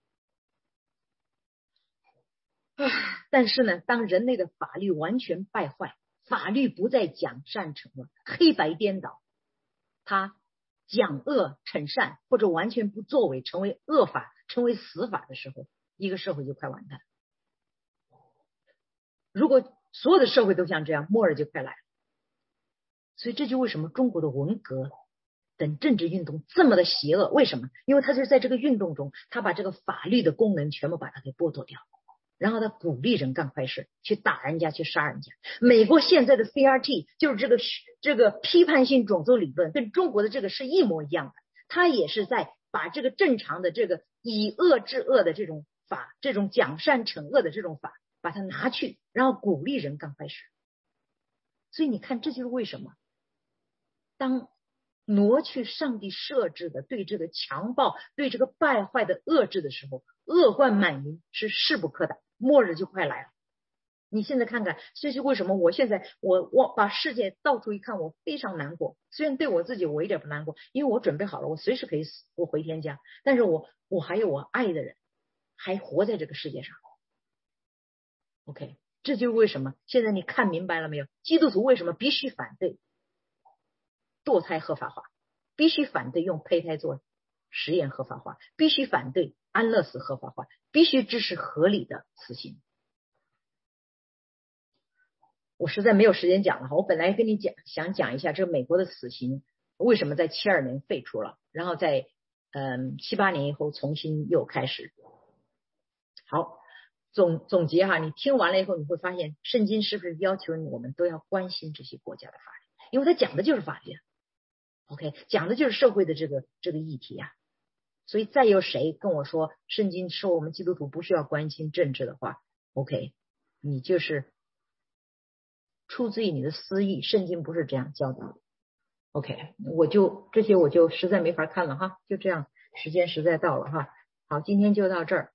但是呢，当人类的法律完全败坏，法律不再讲善惩恶，黑白颠倒，他讲恶惩善，或者完全不作为，成为恶法，成为死法的时候，一个社会就快完蛋。如果所有的社会都像这样，末日就快来了。所以这就为什么中国的文革等政治运动这么的邪恶。为什么？因为他就是在这个运动中，他把这个法律的功能全部把它给剥夺掉，然后他鼓励人干坏事，去打人家，去杀人家。美国现在的 CRT 就是这个批判性种族理论，跟中国的这个是一模一样的。他也是在把这个正常的这个以恶制恶的这种法，这种讲善惩恶的这种法，把它拿去，然后鼓励人干坏事。所以你看，这就是为什么当挪去上帝设置的对这个强暴、对这个败坏的遏制的时候，恶贯满盈是势不可挡，末日就快来了。 你现在看看，所以为什么我现在我把世界到处一看，我非常难过。虽然对我自己我一点不难过，因为我准备好了，我随时可以死，我回天家。但是我还有我爱的人，还活在这个世界上。OK， 这就是为什么现在你看明白了没有？基督徒为什么必须反对堕胎合法化，必须反对用胚胎做实验合法化，必须反对安乐死合法化，必须支持合理的死刑。我实在没有时间讲了哈，我本来跟你想讲一下这个美国的死刑为什么在72年废除了，然后在78年以后重新又开始。好，总结哈，你听完了以后你会发现圣经是不是要求我们都要关心这些国家的法律，因为它讲的就是法律 OK， 讲的就是社会的这个议题啊。所以再有谁跟我说圣经说我们基督徒不需要关心政治的话 OK， 你就是出自于你的私意，圣经不是这样教导的。OK， 这些我就实在没法看了哈，就这样，时间实在到了哈。好，今天就到这儿。